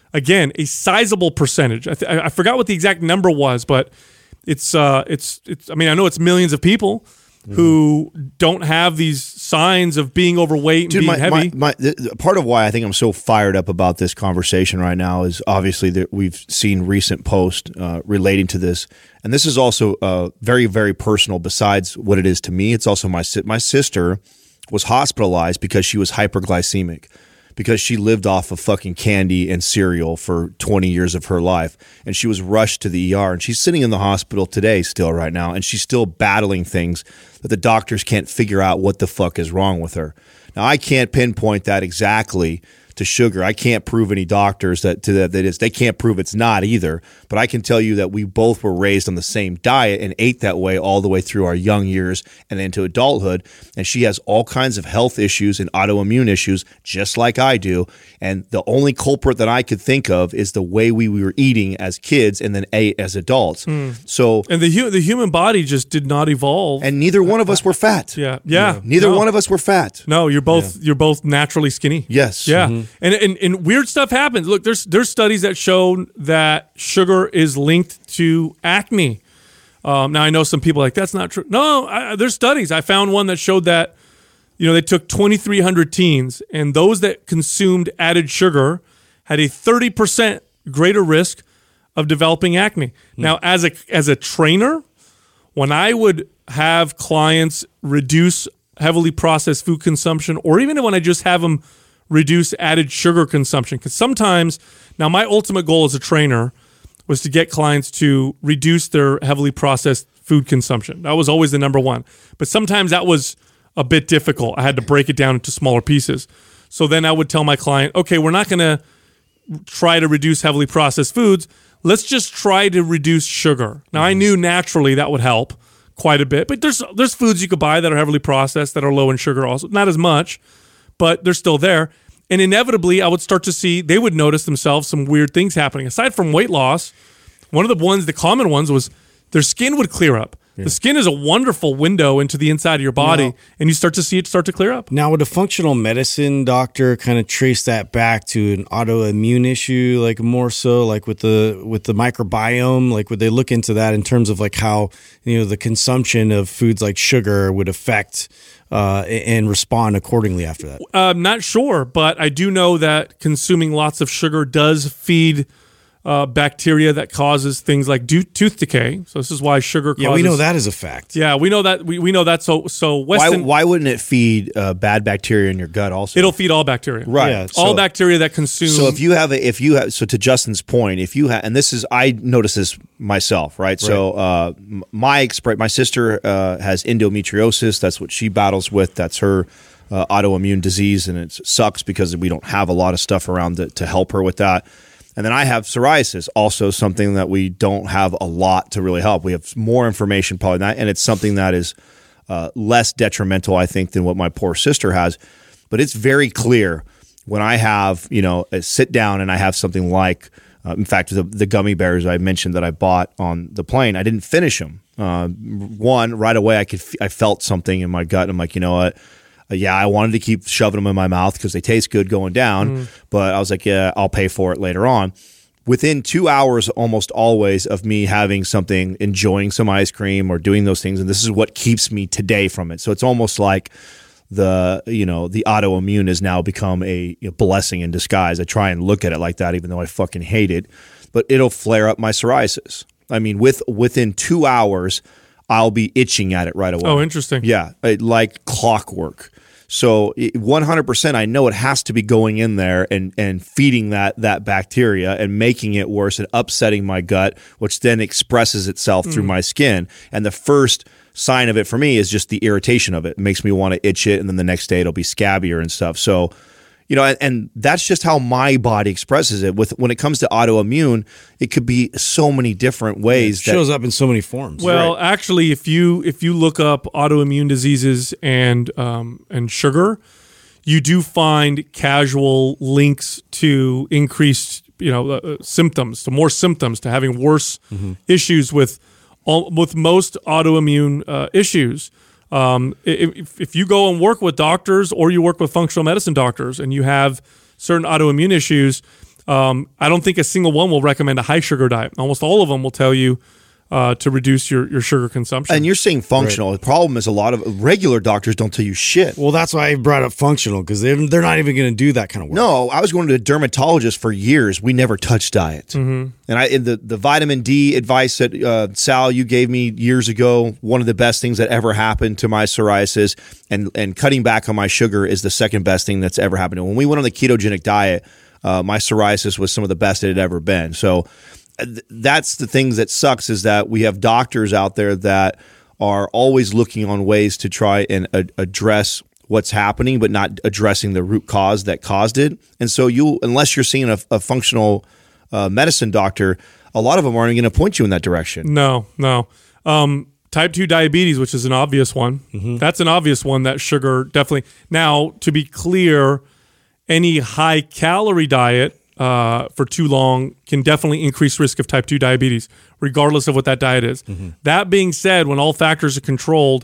again, a sizable percentage. I, th- I forgot what the exact number was, but it's uh, it's it's. I mean, I know it's millions of people mm-hmm. who don't have these signs of being overweight and Dude, being my, heavy. My, my, the, part of why I think I'm so fired up about this conversation right now is obviously that we've seen recent posts uh, relating to this, and this is also uh, very, very personal. Besides what it is to me, it's also my si- my sister was hospitalized because she was hyperglycemic, because she lived off of fucking candy and cereal for twenty years of her life. And she was rushed to the E R, and she's sitting in the hospital today still right now, and she's still battling things that the doctors can't figure out what the fuck is wrong with her. Now, I can't pinpoint that exactly to sugar. I can't prove any doctors that to that that is they can't prove it's not either. But I can tell you that we both were raised on the same diet and ate that way all the way through our young years and into adulthood. And she has all kinds of health issues and autoimmune issues, just like I do. And the only culprit that I could think of is the way we were eating as kids and then ate as adults. Mm. So and the hu- the human body just did not evolve. And neither one of us were fat. Yeah, yeah. yeah. Neither no. one of us were fat. No, you're both yeah. you're both naturally skinny. Yes. Yeah. Mm-hmm. And, and and weird stuff happens. Look, there's there's studies that show that sugar is linked to acne. Um, now I know some people are like that's not true. No, I, there's studies. I found one that showed that you know they took twenty-three hundred teens, and those that consumed added sugar had a thirty percent greater risk of developing acne. Mm. Now, as a as a trainer, when I would have clients reduce heavily processed food consumption, or even when I just have them reduce added sugar consumption, because sometimes, now my ultimate goal as a trainer was to get clients to reduce their heavily processed food consumption. That was always the number one. But sometimes that was a bit difficult. I had to break it down into smaller pieces. So then I would tell my client, okay, we're not going to try to reduce heavily processed foods. Let's just try to reduce sugar. Now, I knew naturally that would help quite a bit, but there's there's foods you could buy that are heavily processed that are low in sugar also. Not as much, but they're still there. And inevitably, I would start to see, they would notice themselves some weird things happening. Aside from weight loss, one of the ones, the common ones, was their skin would clear up. Yeah. The skin is a wonderful window into the inside of your body, now, and you start to see it start to clear up. Now, would a functional medicine doctor kind of trace that back to an autoimmune issue, like more so, like with the with the microbiome? Like, would they look into that in terms of like how, you know, the consumption of foods like sugar would affect uh, and respond accordingly after that? I'm not sure, but I do know that consuming lots of sugar does feed Uh, bacteria that causes things like do- tooth decay. So this is why sugar causes... Yeah, we know that is a fact. Yeah, we know that. We, we know that. So so Weston... Why, why wouldn't it feed uh, bad bacteria in your gut also? It'll feed all bacteria. Right. Yeah, all so, bacteria that consume... So if you have... A, if you have, so to Justin's point, if you have... And this is... I notice this myself, right? right. So uh, my, expre- my sister uh, has endometriosis. That's what she battles with. That's her uh, autoimmune disease, and it sucks because we don't have a lot of stuff around to, to help her with that. And then I have psoriasis, also something that we don't have a lot to really help. We have more information probably not, and it's something that is uh, less detrimental, I think, than what my poor sister has. But it's very clear when I have, you know, a sit down and I have something like, uh, in fact, the, the gummy bears I mentioned that I bought on the plane, I didn't finish them. Uh, one, right away, I could f- I felt something in my gut. I'm like, you know what? Uh, yeah, I wanted to keep shoving them in my mouth because they taste good going down, mm. but I was like, yeah, I'll pay for it later on. Within two hours, almost always, of me having something, enjoying some ice cream or doing those things, and this is what keeps me today from it. So it's almost like the, you know, the autoimmune has now become a you know, blessing in disguise. I try and look at it like that, even though I fucking hate it, but it'll flare up my psoriasis. I mean, with within two hours, I'll be itching at it right away. Oh, interesting. Yeah, like clockwork. So one hundred percent, I know it has to be going in there and, and feeding that that bacteria and making it worse and upsetting my gut, which then expresses itself mm. through my skin. And the first sign of it for me is just the irritation of it. It makes me want to itch it, and then the next day it'll be scabbier and stuff. So, you know, and, and that's just how my body expresses it. With when it comes to autoimmune, it could be so many different ways. It shows that, up in so many forms. Well, right. actually, if you if you look up autoimmune diseases and um, and sugar, you do find casual links to increased, you know, uh, symptoms, to more symptoms, to having worse mm-hmm. issues with all, with most autoimmune uh, issues. Um, if, if you go and work with doctors or you work with functional medicine doctors and you have certain autoimmune issues, Um, I don't think a single one will recommend a high sugar diet. Almost all of them will tell you uh, to reduce your, your sugar consumption. And you're saying functional. Right. The problem is a lot of regular doctors don't tell you shit. Well, that's why I brought up functional, because they're, they're not even going to do that kind of work. No, I was going to a dermatologist for years. We never touched diet. Mm-hmm. And I, in the, the vitamin D advice that uh, Sal, you gave me years ago, one of the best things that ever happened to my psoriasis, and, and cutting back on my sugar is the second best thing that's ever happened. And when we went on the ketogenic diet, uh, my psoriasis was some of the best it had ever been. So that's the thing that sucks, is that we have doctors out there that are always looking on ways to try and a- address what's happening, but not addressing the root cause that caused it. And so you, unless you're seeing a, a functional uh, medicine doctor, a lot of them aren't going to point you in that direction. No, no. Um, type two diabetes, which is an obvious one. Mm-hmm. That's an obvious one that sugar definitely. Now, to be clear, any high calorie diet Uh, for too long can definitely increase risk of type two diabetes, regardless of what that diet is. Mm-hmm. That being said, when all factors are controlled,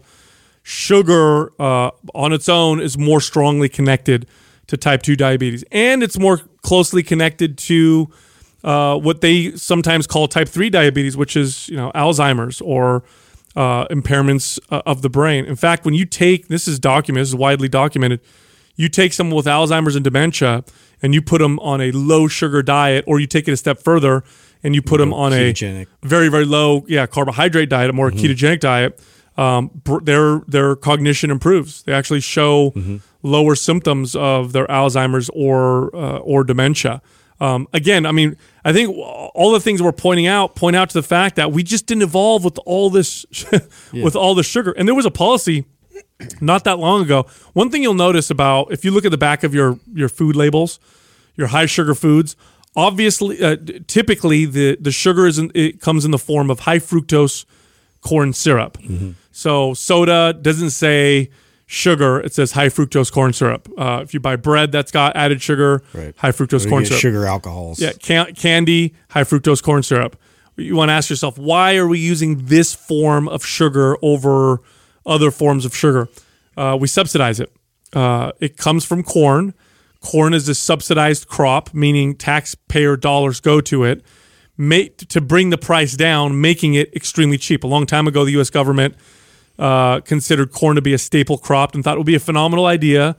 sugar uh, on its own is more strongly connected to type two diabetes. And it's more closely connected to uh, what they sometimes call type three diabetes, which is, you know, Alzheimer's or uh, impairments uh, of the brain. In fact, when you take, this is documented, this is widely documented, you take someone with Alzheimer's and dementia and you put them on a low sugar diet, or you take it a step further and you put them on ketogenic. a very, very low yeah, carbohydrate diet, a more mm-hmm. ketogenic diet, um, their their cognition improves. They actually show mm-hmm. lower symptoms of their Alzheimer's or uh, or dementia. Um, again, I mean, I think all the things we're pointing out point out to the fact that we just didn't evolve with all this yeah. with all the sugar. And there was a policy not that long ago. One thing you'll notice about, if you look at the back of your, your food labels, your high sugar foods, obviously, uh, typically the, the sugar is in, it comes in the form of high fructose corn syrup. Mm-hmm. So soda doesn't say sugar, it says high fructose corn syrup. Uh, if you buy bread that's got added sugar, right. high fructose corn syrup. Sugar alcohols. Yeah, can- candy, high fructose corn syrup. You want to ask yourself, why are we using this form of sugar over other forms of sugar? Uh, we subsidize it. Uh, it comes from corn. Corn is a subsidized crop, meaning taxpayer dollars go to it, make, to bring the price down, making it extremely cheap. A long time ago, the U S government uh, considered corn to be a staple crop and thought it would be a phenomenal idea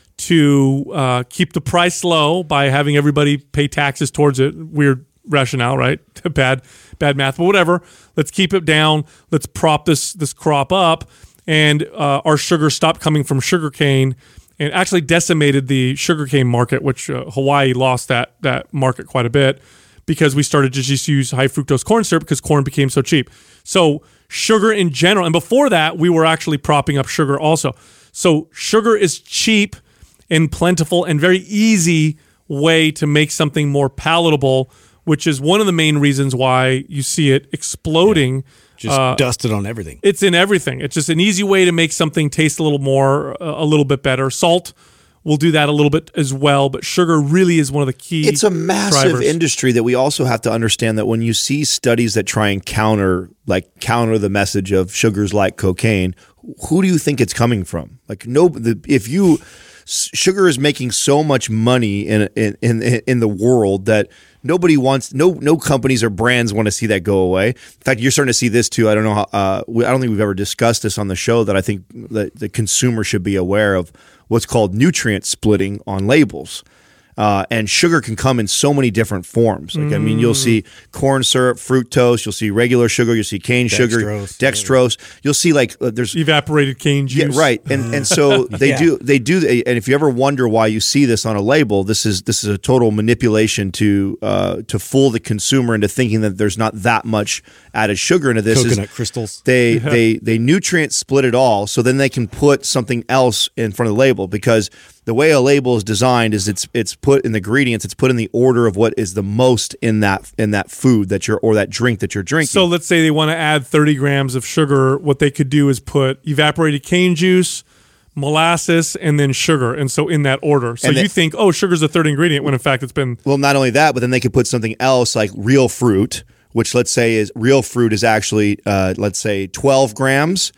to uh, keep the price low by having everybody pay taxes towards it. Weird rationale, right? bad, bad math, but whatever. Let's keep it down. Let's prop this this crop up. And uh, our sugar stopped coming from sugarcane and actually decimated the sugarcane market, which uh, Hawaii lost that that market quite a bit because we started to just use high fructose corn syrup because corn became so cheap. So sugar in general, and before that, we were actually propping up sugar also. So sugar is cheap and plentiful and very easy way to make something more palatable, which is one of the main reasons why you see it exploding. Yeah. Just uh, dusted on everything. It's in everything. It's just an easy way to make something taste a little more, uh, a little bit better. Salt will do that a little bit as well, but sugar really is one of the key It's a massive drivers. industry that we also have to understand that when you see studies that try and counter, like counter the message of sugars like cocaine, who do you think it's coming from? Like, no, the, if you, sugar is making so much money in in in, in the world that nobody wants, no no companies or brands want to see that go away. In fact, you're starting to see this too. I don't know how, uh, we, I don't think we've ever discussed this on the show, that I think that the consumer should be aware of what's called nutrient splitting on labels. Uh, and sugar can come in so many different forms. Like, mm. I mean, you'll see corn syrup, fructose. You'll see regular sugar. You'll see cane dextrose, sugar, dextrose. Yeah. You'll see like uh, there's evaporated cane juice. Yeah, right. And and so they yeah. do they do. And if you ever wonder why you see this on a label, this is this is a total manipulation to uh, to fool the consumer into thinking that there's not that much added sugar into this. Coconut is crystals. They yeah. they they nutrient split it all, so then they can put something else in front of the label, because the way a label is designed is it's it's put in the ingredients, it's put in the order of what is the most in that in that food that you're or that drink that you're drinking. So let's say they want to add thirty grams of sugar. What they could do is put evaporated cane juice, molasses, and then sugar. And so in that order. So and you then, think, oh, sugar's the third ingredient, when in fact it's been... Well, not only that, but then they could put something else like real fruit, which let's say is real fruit is actually, uh, let's say twelve grams.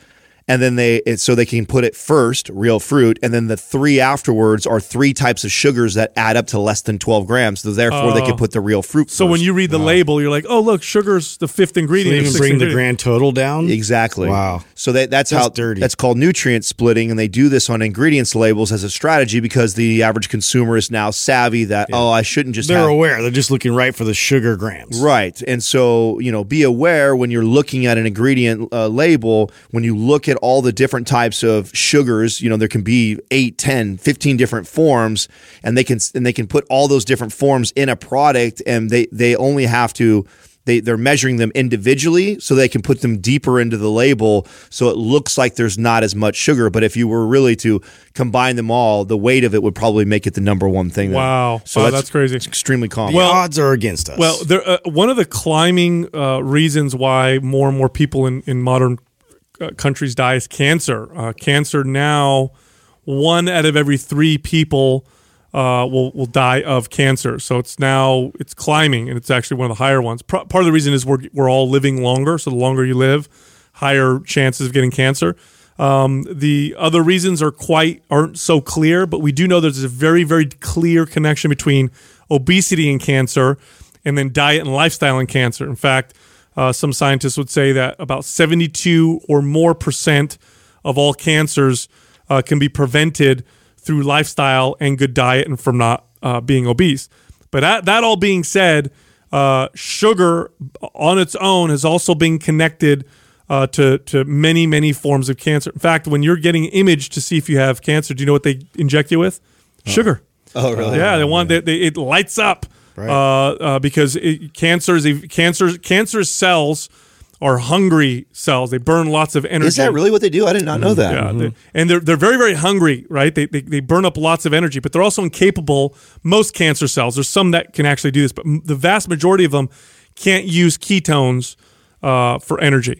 And then they, it, so they can put it first, real fruit, and then the three afterwards are three types of sugars that add up to less than twelve grams. So therefore, oh. they can put the real fruit. So first. when you read the wow. label, you're like, oh look, sugar's the fifth ingredient. So they even bring ingredient. the grand total down. Exactly. Wow. So that, that's, that's how dirty. That's called nutrient splitting, and they do this on ingredients labels as a strategy because the average consumer is now savvy that yeah. oh, I shouldn't just. They're have, aware. They're just looking right for the sugar grams. Right, and so you know, be aware when you're looking at an ingredient uh, label. When you look at all the different types of sugars, you know, there can be eight, ten, fifteen different forms, and they can and they can put all those different forms in a product, and they they only have to they they're measuring them individually so they can put them deeper into the label so it looks like there's not as much sugar. But if you were really to combine them all, the weight of it would probably make it the number one thing. Wow, so wow, that's, that's crazy. It's extremely common. The well, odds are against us. Well, there, uh, one of the climbing uh, reasons why more and more people in in modern Uh, countries die is cancer. Uh, cancer now, one out of every three people uh, will will die of cancer. So it's now it's climbing, and it's actually one of the higher ones. Pro- part of the reason is we're we're all living longer. So the longer you live, higher chances of getting cancer. Um, the other reasons are quite aren't so clear, but we do know there's a very very clear connection between obesity and cancer, and then diet and lifestyle and cancer. In fact. Uh, some scientists would say that about seventy-two or more percent of all cancers uh, can be prevented through lifestyle and good diet and from not uh, being obese. But that, that all being said, uh, sugar on its own has also been connected uh, to, to many, many forms of cancer. In fact, when you're getting imaged to see if you have cancer, do you know what they inject you with? Oh. Sugar. Oh, really? Yeah, they want they, they, it lights up. Right. Uh, uh, because it, cancer is a, cancer cancer cells are hungry cells. They burn lots of energy. Is that really what they do? I did not know that. Yeah, mm-hmm. they, and they're they're very very hungry, right? They, they they burn up lots of energy, but they're also incapable. Most cancer cells, there's some that can actually do this, but the vast majority of them can't use ketones uh, for energy.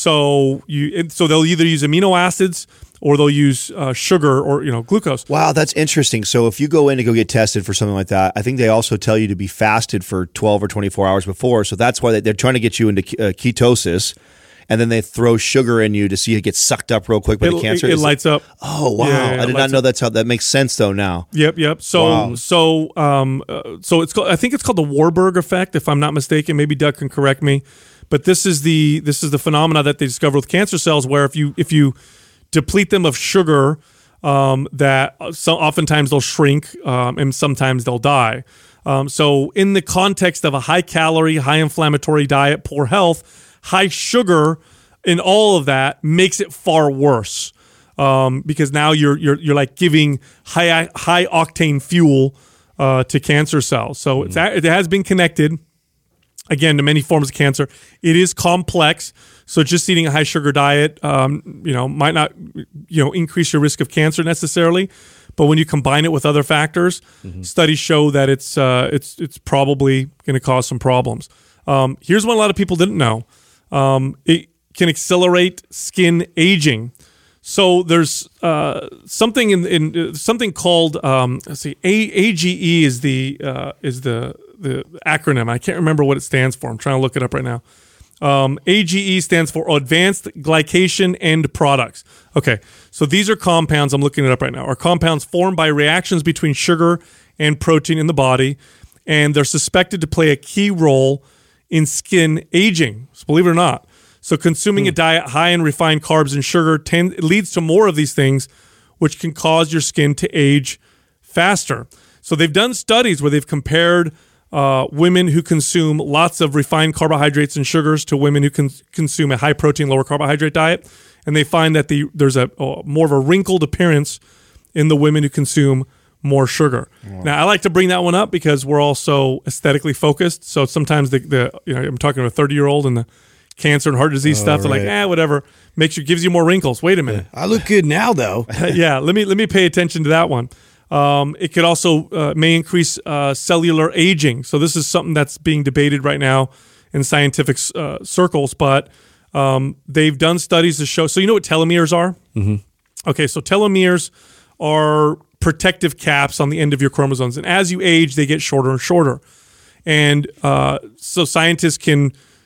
So you so they'll either use amino acids or they'll use uh, sugar or you know glucose. Wow, that's interesting. So if you go in to go get tested for something like that, I think they also tell you to be fasted for twelve or twenty-four hours before. So that's why they're trying to get you into uh, ketosis, and then they throw sugar in you to see it get sucked up real quick by it, the cancer. It, it lights up. Oh wow, yeah, yeah, I did not know up. that's how that makes sense though now. Yep, yep. So wow. so um uh, so it's called, I think it's called the Warburg effect, if I'm not mistaken. Maybe Doug can correct me. But this is the this is the phenomena that they discovered with cancer cells, where if you if you deplete them of sugar, um, that so oftentimes they'll shrink um, and sometimes they'll die. Um, so in the context of a high calorie, high inflammatory diet, poor health, high sugar in all of that makes it far worse um, because now you're you're you're like giving high high octane fuel uh, to cancer cells. So mm-hmm. it's it has been connected. Again, to many forms of cancer. It is complex, so just eating a high sugar diet, um, you know, might not, you know, increase your risk of cancer necessarily. But when you combine it with other factors, mm-hmm. studies show that it's uh, it's it's probably going to cause some problems. Um, here's what a lot of people didn't know: um, it can accelerate skin aging. So there's uh, something in, in uh, something called um, let's see, A- AGE is the uh, is the the acronym. I can't remember what it stands for. I'm trying to look it up right now. Um, A G E stands for Advanced Glycation End Products. Okay, so these are compounds, I'm looking it up right now, are compounds formed by reactions between sugar and protein in the body, and they're suspected to play a key role in skin aging, so believe it or not. So consuming hmm. a diet high in refined carbs and sugar tend, it leads to more of these things, which can cause your skin to age faster. So they've done studies where they've compared Uh, women who consume lots of refined carbohydrates and sugars to women who can consume a high protein, lower carbohydrate diet, and they find that the there's a, a more of a wrinkled appearance in the women who consume more sugar. Wow. Now, I like to bring that one up because we're all so aesthetically focused. So sometimes the, the you know I'm talking to a thirty year old and the cancer and heart disease oh, stuff. They're right. like, eh, whatever, makes you gives you more wrinkles. Wait a minute, I look good now though. yeah, let me let me pay attention to that one. Um, it could also uh, may increase uh, cellular aging. So this is something that's being debated right now in scientific uh, circles. But um, they've done studies to show. So you know what telomeres are? Mm-hmm. Okay, so telomeres are protective caps on the end of your chromosomes, and as you age, they get shorter and shorter. And uh, so scientists can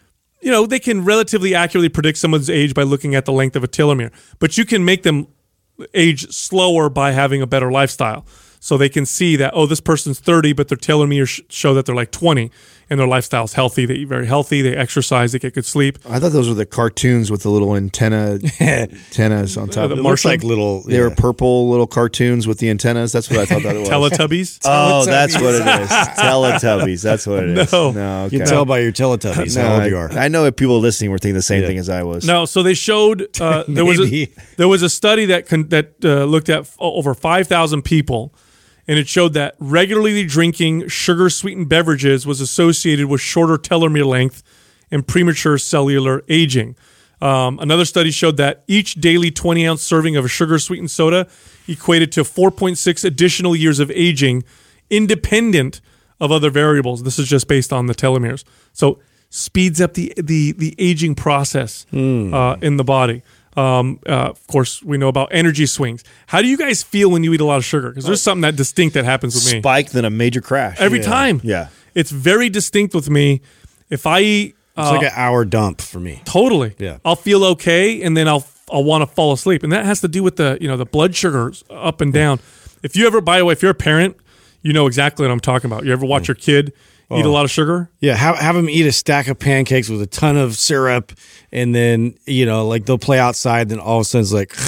you know, they can relatively accurately predict someone's age by looking at the length of a telomere, but you can make them age slower by having a better lifestyle. So they can see that, oh, this person's thirty, but their telomeres sh- show that they're like twenty, and their lifestyle's healthy. They eat very healthy. They exercise. They get good sleep. I thought those were the cartoons with the little antenna antennas on top. The It Martian? looks like little. They yeah. were purple little cartoons with the antennas. That's what I thought that was. Teletubbies. Oh, that's what it is. Teletubbies. That's what it is. No. no okay. You can tell by your Teletubbies No, how old I, you are. I know if people listening were thinking the same Yeah. thing as I was. No, so they showed uh, there was a, Maybe. there was a study that con- that uh, looked at f- over five thousand people, and it showed that regularly drinking sugar sweetened beverages was associated with shorter telomere length and premature cellular aging. Um, another study showed that each daily twenty ounce serving of a sugar sweetened soda equated to four point six additional years of aging, independent of other variables. This is just based on the telomeres. So speeds up the the the aging process uh, in the body. Um, uh, of course, we know about energy swings. How do you guys feel when you eat a lot of sugar? Because there's something that distinct that happens with me Spike, then a major crash. every Yeah. time. Yeah. It's very distinct with me. If I eat, It's uh, like an hour dump for me. totally, Yeah. I'll feel okay, and then I'll I'll want to fall asleep, and that has to do with the you know the blood sugars up and down. If you ever, by the way, if you're a parent, you know exactly what I'm talking about. You ever watch your kid eat a lot of sugar? Yeah, have, have them eat a stack of pancakes with a ton of syrup, and then, you know, like they'll play outside, then all of a sudden it's like,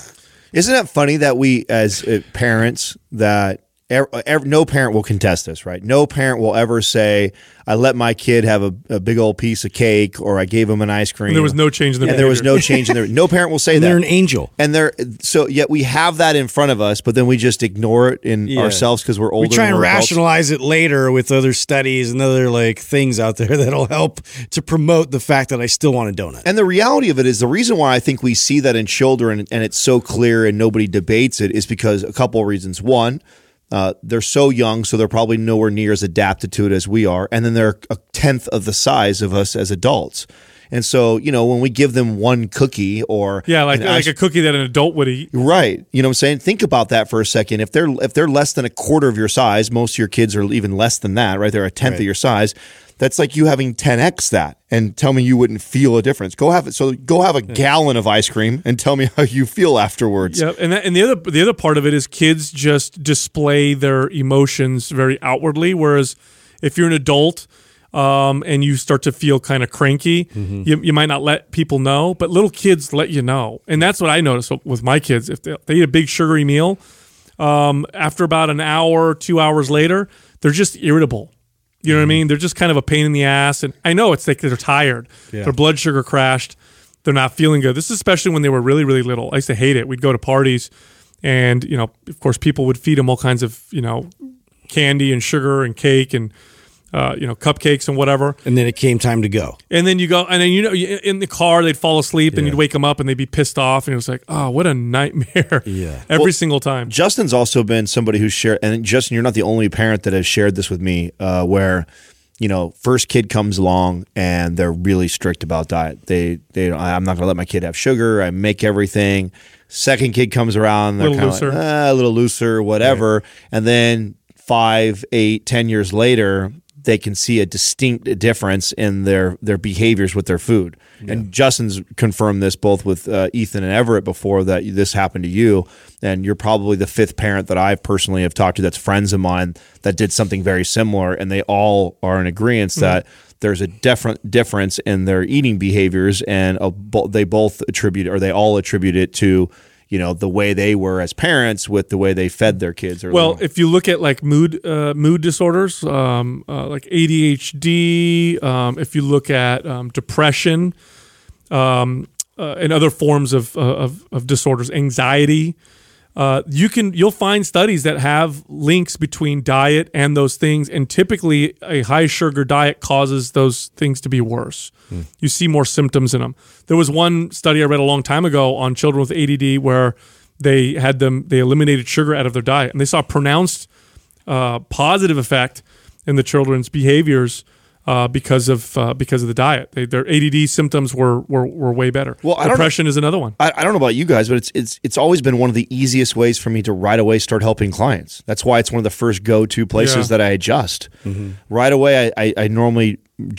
Isn't it funny that we, as uh, parents, that ev- ev- no parent will contest this, right? No parent will ever say, I let my kid have a, a big old piece of cake, or I gave him an ice cream. And there was no change in their And there was behavior. no change in their. No parent will say and that. they're an angel. And they're so yet we have that in front of us, but then we just ignore it in Yeah. ourselves because we're older. We try and we're adults. rationalize it later with other studies and other like things out there that'll help to promote the fact that I still want a donut. And the reality of it is the reason why I think we see that in children and it's so clear and nobody debates it is because a couple of reasons. One, uh, they're so young, so they're probably nowhere near as adapted to it as we are. And then they're a tenth of the size of us as adults. And so, you know, when we give them one cookie or Yeah, like an like ice- a cookie that an adult would eat. Right. You know what I'm saying? Think about that for a second. If they're if they're less than a quarter of your size, most of your kids are even less than that, right? They're a tenth Right. of your size. That's like you having ten x that and tell me you wouldn't feel a difference. Go have it. So go have a gallon of ice cream and tell me how you feel afterwards. Yeah, and that, and the other the other part of it is kids just display their emotions very outwardly, whereas if you're an adult um, and you start to feel kind of cranky, you, you might not let people know, but little kids let you know, and that's what I notice with my kids. If they, they eat a big sugary meal, um, after about an hour, two hours later, they're just irritable. You know what I mean? They're just kind of a pain in the ass, and I know it's like they're tired. Yeah. Their blood sugar crashed. They're not feeling good. This is especially when they were really, really little. I used to hate it. We'd go to parties, and you know, of course, people would feed them all kinds of you know candy and sugar and cake and uh, you know cupcakes and whatever. And then it came time to go. And then you go, and then you know, you- in the car they'd fall asleep, and Yeah. you'd wake them up, and they'd be pissed off, and it was like, oh, what a nightmare! Yeah. every Well, single time. Justin's also been somebody who's shared, and Justin, you're not the only parent that has shared this with me, uh, where, you know, first kid comes along and they're really strict about diet. They, they, I'm not going to let my kid have sugar. I make everything. Second kid comes around, they're Little kind of like, looser. ah, a little looser, whatever. And then five, eight, ten years later, they can see a distinct difference in their their behaviors with their food. And Justin's confirmed this both with uh, Ethan and Everett before that this happened to you. And you're probably the fifth parent that I personally have talked to that's friends of mine that did something very similar. And they all are in agreement that there's a different difference in their eating behaviors, and a, bo- they both attribute, or they all attribute it to, you know, the way they were as parents with the way they fed their kids. Or Well, if you look at like mood uh, mood disorders, um, uh, like A D H D, um, if you look at um, depression, um, uh, and other forms of, uh, of of disorders, anxiety, uh, you can you'll find studies that have links between diet and those things, and typically a high sugar diet causes those things to be worse. You see more symptoms in them. There was one study I read a long time ago on children with A D D where they had them they eliminated sugar out of their diet, and they saw pronounced uh, positive effect in the children's behaviors uh, because of uh, because of the diet. They, their A D D symptoms were were, were way better. Well, I don't Depression is another one. I, I don't know about you guys, but it's it's it's always been one of the easiest ways for me to right away start helping clients. That's why it's one of the first go-to places Yeah. that I adjust. Right away, I, I, I normally just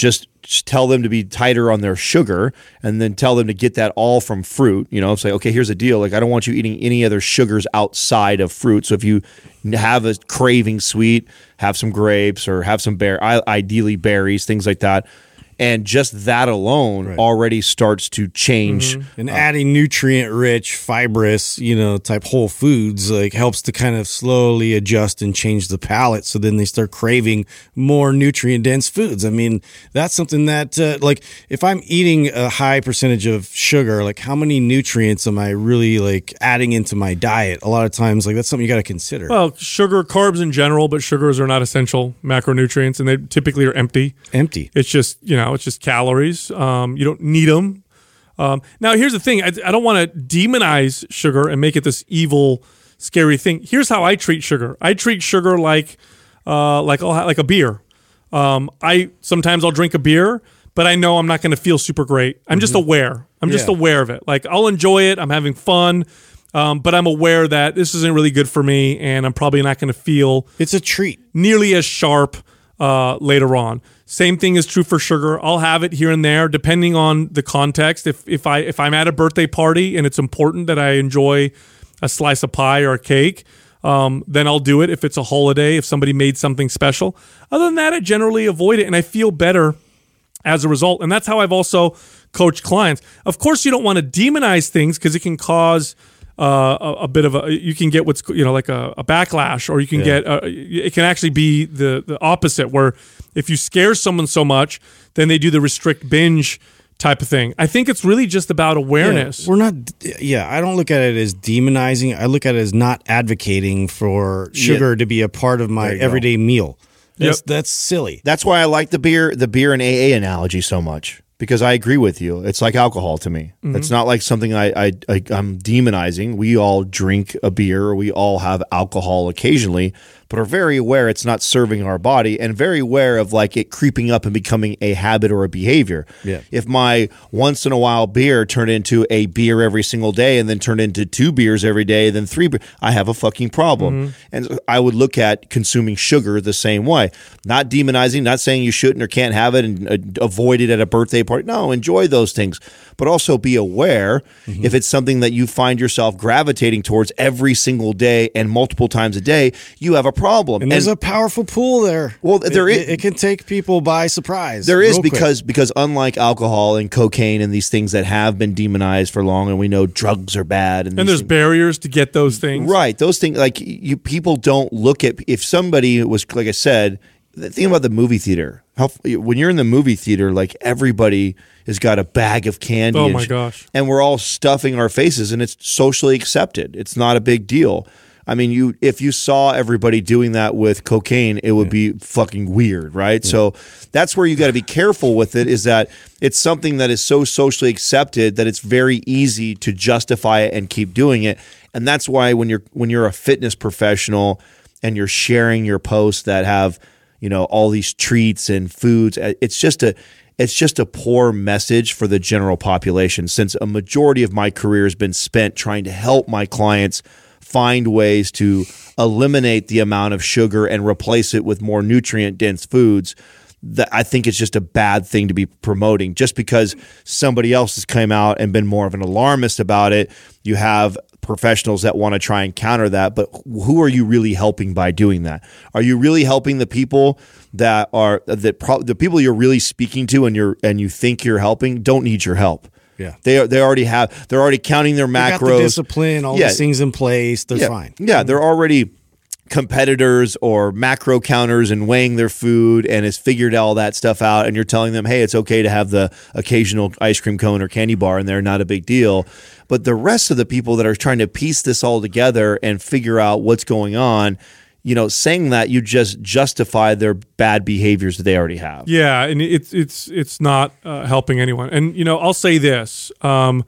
tell them to be tighter on their sugar, and then tell them to get that all from fruit. You know, say, okay, here's the deal. Like, I don't want you eating any other sugars outside of fruit. So if you have a craving sweet, have some grapes or have some bear, ideally berries, things like that. And just that alone right. already starts to change. Mm-hmm. And uh, adding nutrient-rich, fibrous, you know, type whole foods like helps to kind of slowly adjust and change the palate. So then they start craving more nutrient-dense foods. I mean, that's something that, uh, like, if I'm eating a high percentage of sugar, like, how many nutrients am I really like adding into my diet? A lot of times, like, that's something you got to consider. Well, sugar, carbs in general, but sugars are not essential macronutrients, and they typically are empty. Empty. It's just, you know. It's just calories. Um, you don't need them. Um, now, here's the thing. I, I don't want to demonize sugar and make it this evil, scary thing. Here's how I treat sugar. I treat sugar like uh, like I'll ha- like a beer. Um, I sometimes I'll drink a beer, but I know I'm not going to feel super great. I'm mm-hmm. just aware. I'm just yeah. aware of it. Like, I'll enjoy it. I'm having fun. Um, but I'm aware that this isn't really good for me, and I'm probably not going to feel it's a treat nearly as sharp uh, later on. Same thing is true for sugar. I'll have it here and there, depending on the context. If if I if I'm at a birthday party and it's important that I enjoy a slice of pie or a cake, um, then I'll do it. If it's a holiday, if somebody made something special. Other than that, I generally avoid it, and I feel better as a result. And that's how I've also coached clients. Of course, you don't want to demonize things because it can cause Uh, a, a bit of a, you can get what's, you know, like a, a backlash, or you can yeah. get, a, it can actually be the, the opposite, where if you scare someone so much, then they do the restrict binge type of thing. I think it's really just about awareness. Yeah, we're not, yeah, I don't look at it as demonizing. I look at it as not advocating for sugar yeah. to be a part of my everyday go. meal. That's, yep. that's silly. That's why I like the beer, the beer and A A analogy so much. Because I agree with you. It's like alcohol to me. Mm-hmm. It's not like something I, I, I, I'm demonizing. We all drink a beer, or we all have alcohol occasionally, but are very aware it's not serving our body, and very aware of like it creeping up and becoming a habit or a behavior. Yeah. If my once in a while beer turned into a beer every single day, and then turned into two beers every day, then three beers, I have a fucking problem. Mm-hmm. And I would look at consuming sugar the same way. Not demonizing, not saying you shouldn't or can't have it and uh, avoid it at a birthday party. No, enjoy those things, but also be aware mm-hmm. if it's something that you find yourself gravitating towards every single day and multiple times a day, you have a problem. And there's and, a powerful pull there. Well, there it, is. It, it can take people by surprise. There is because quick. because unlike alcohol and cocaine and these things that have been demonized for long, and we know drugs are bad, and, and there's things, barriers to get those things. Right, those things, like you, people don't look at, if somebody was, like I said, the thing about the movie theater, how when you're in the movie theater, like everybody has got a bag of candy. Oh my gosh! And we're all stuffing our faces, and it's socially accepted. It's not a big deal. I mean, you if you saw everybody doing that with cocaine, it would yeah. be fucking weird, right? Yeah. So that's where you got to be careful with it. Is that it's something that is so socially accepted that it's very easy to justify it and keep doing it. And that's why when you're when you're a fitness professional and you're sharing your posts that have, you know, all these treats and foods, it's just a it's just a poor message for the general population, since a majority of my career has been spent trying to help my clients find ways to eliminate the amount of sugar and replace it with more nutrient-dense foods. That I think it's just a bad thing to be promoting. Just because somebody else has come out and been more of an alarmist about it, you have professionals that want to try and counter that. But who are you really helping by doing that? Are you really helping the people that are that pro- the people you're really speaking to and you're and you think you're helping don't need your help? Yeah, they they already have. They're already counting their macros. They got the discipline, all yeah. these things in place. They're yeah. fine. Yeah, they're already competitors or macro counters and weighing their food and has figured all that stuff out, and you're telling them, hey, it's okay to have the occasional ice cream cone or candy bar in there, not a big deal. But the rest of the people that are trying to piece this all together and figure out what's going on, you know, saying that, you just justify their bad behaviors that they already have. Yeah, and it's it's it's not uh, helping anyone. And you know, I'll say this: um,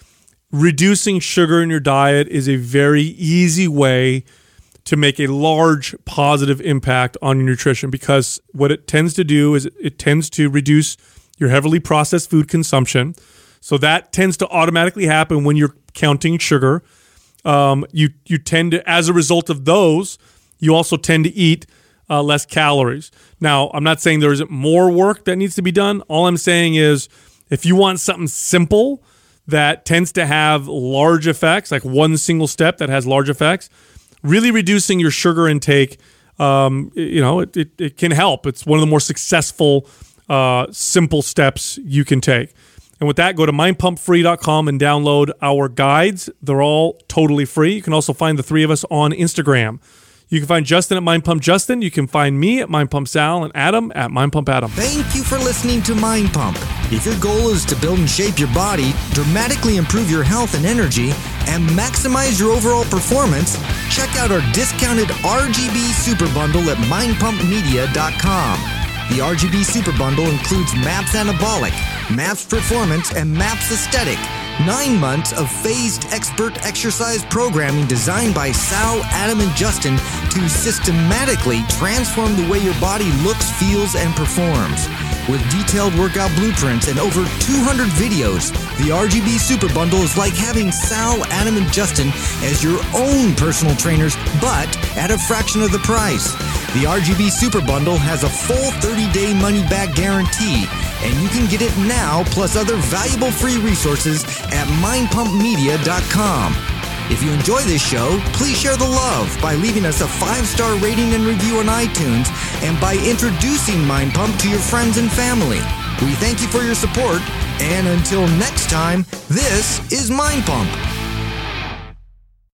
reducing sugar in your diet is a very easy way to make a large positive impact on your nutrition, because what it tends to do is it tends to reduce your heavily processed food consumption. So that tends to automatically happen when you're counting sugar. Um, you you tend to, as a result of those, you also tend to eat uh, less calories. Now, I'm not saying there isn't more work that needs to be done. All I'm saying is if you want something simple that tends to have large effects, like one single step that has large effects, really reducing your sugar intake, um, you know, it, it, it can help. It's one of the more successful, uh, simple steps you can take. And with that, go to mind pump free dot com and download our guides. They're all totally free. You can also find the three of us on Instagram. You can find Justin at Mind Pump Justin. You can find me at Mind Pump Sal and Adam at Mind Pump Adam. Thank you for listening to Mind Pump. If your goal is to build and shape your body, dramatically improve your health and energy, and maximize your overall performance, check out our discounted R G B Super Bundle at mind pump media dot com. The R G B Super Bundle includes MAPS Anabolic, MAPS Performance, and MAPS Aesthetic. Nine months of phased expert exercise programming designed by Sal, Adam, and Justin to systematically transform the way your body looks, feels, and performs. With detailed workout blueprints and over two hundred videos, the R G B Super Bundle is like having Sal, Adam, and Justin as your own personal trainers, but at a fraction of the price. The R G B Super Bundle has a full thirty-day money-back guarantee, and you can get it now plus other valuable free resources at mind pump media dot com. If you enjoy this show, please share the love by leaving us a five-star rating and review on iTunes and by introducing Mind Pump to your friends and family. We thank you for your support, and until next time, this is Mind Pump.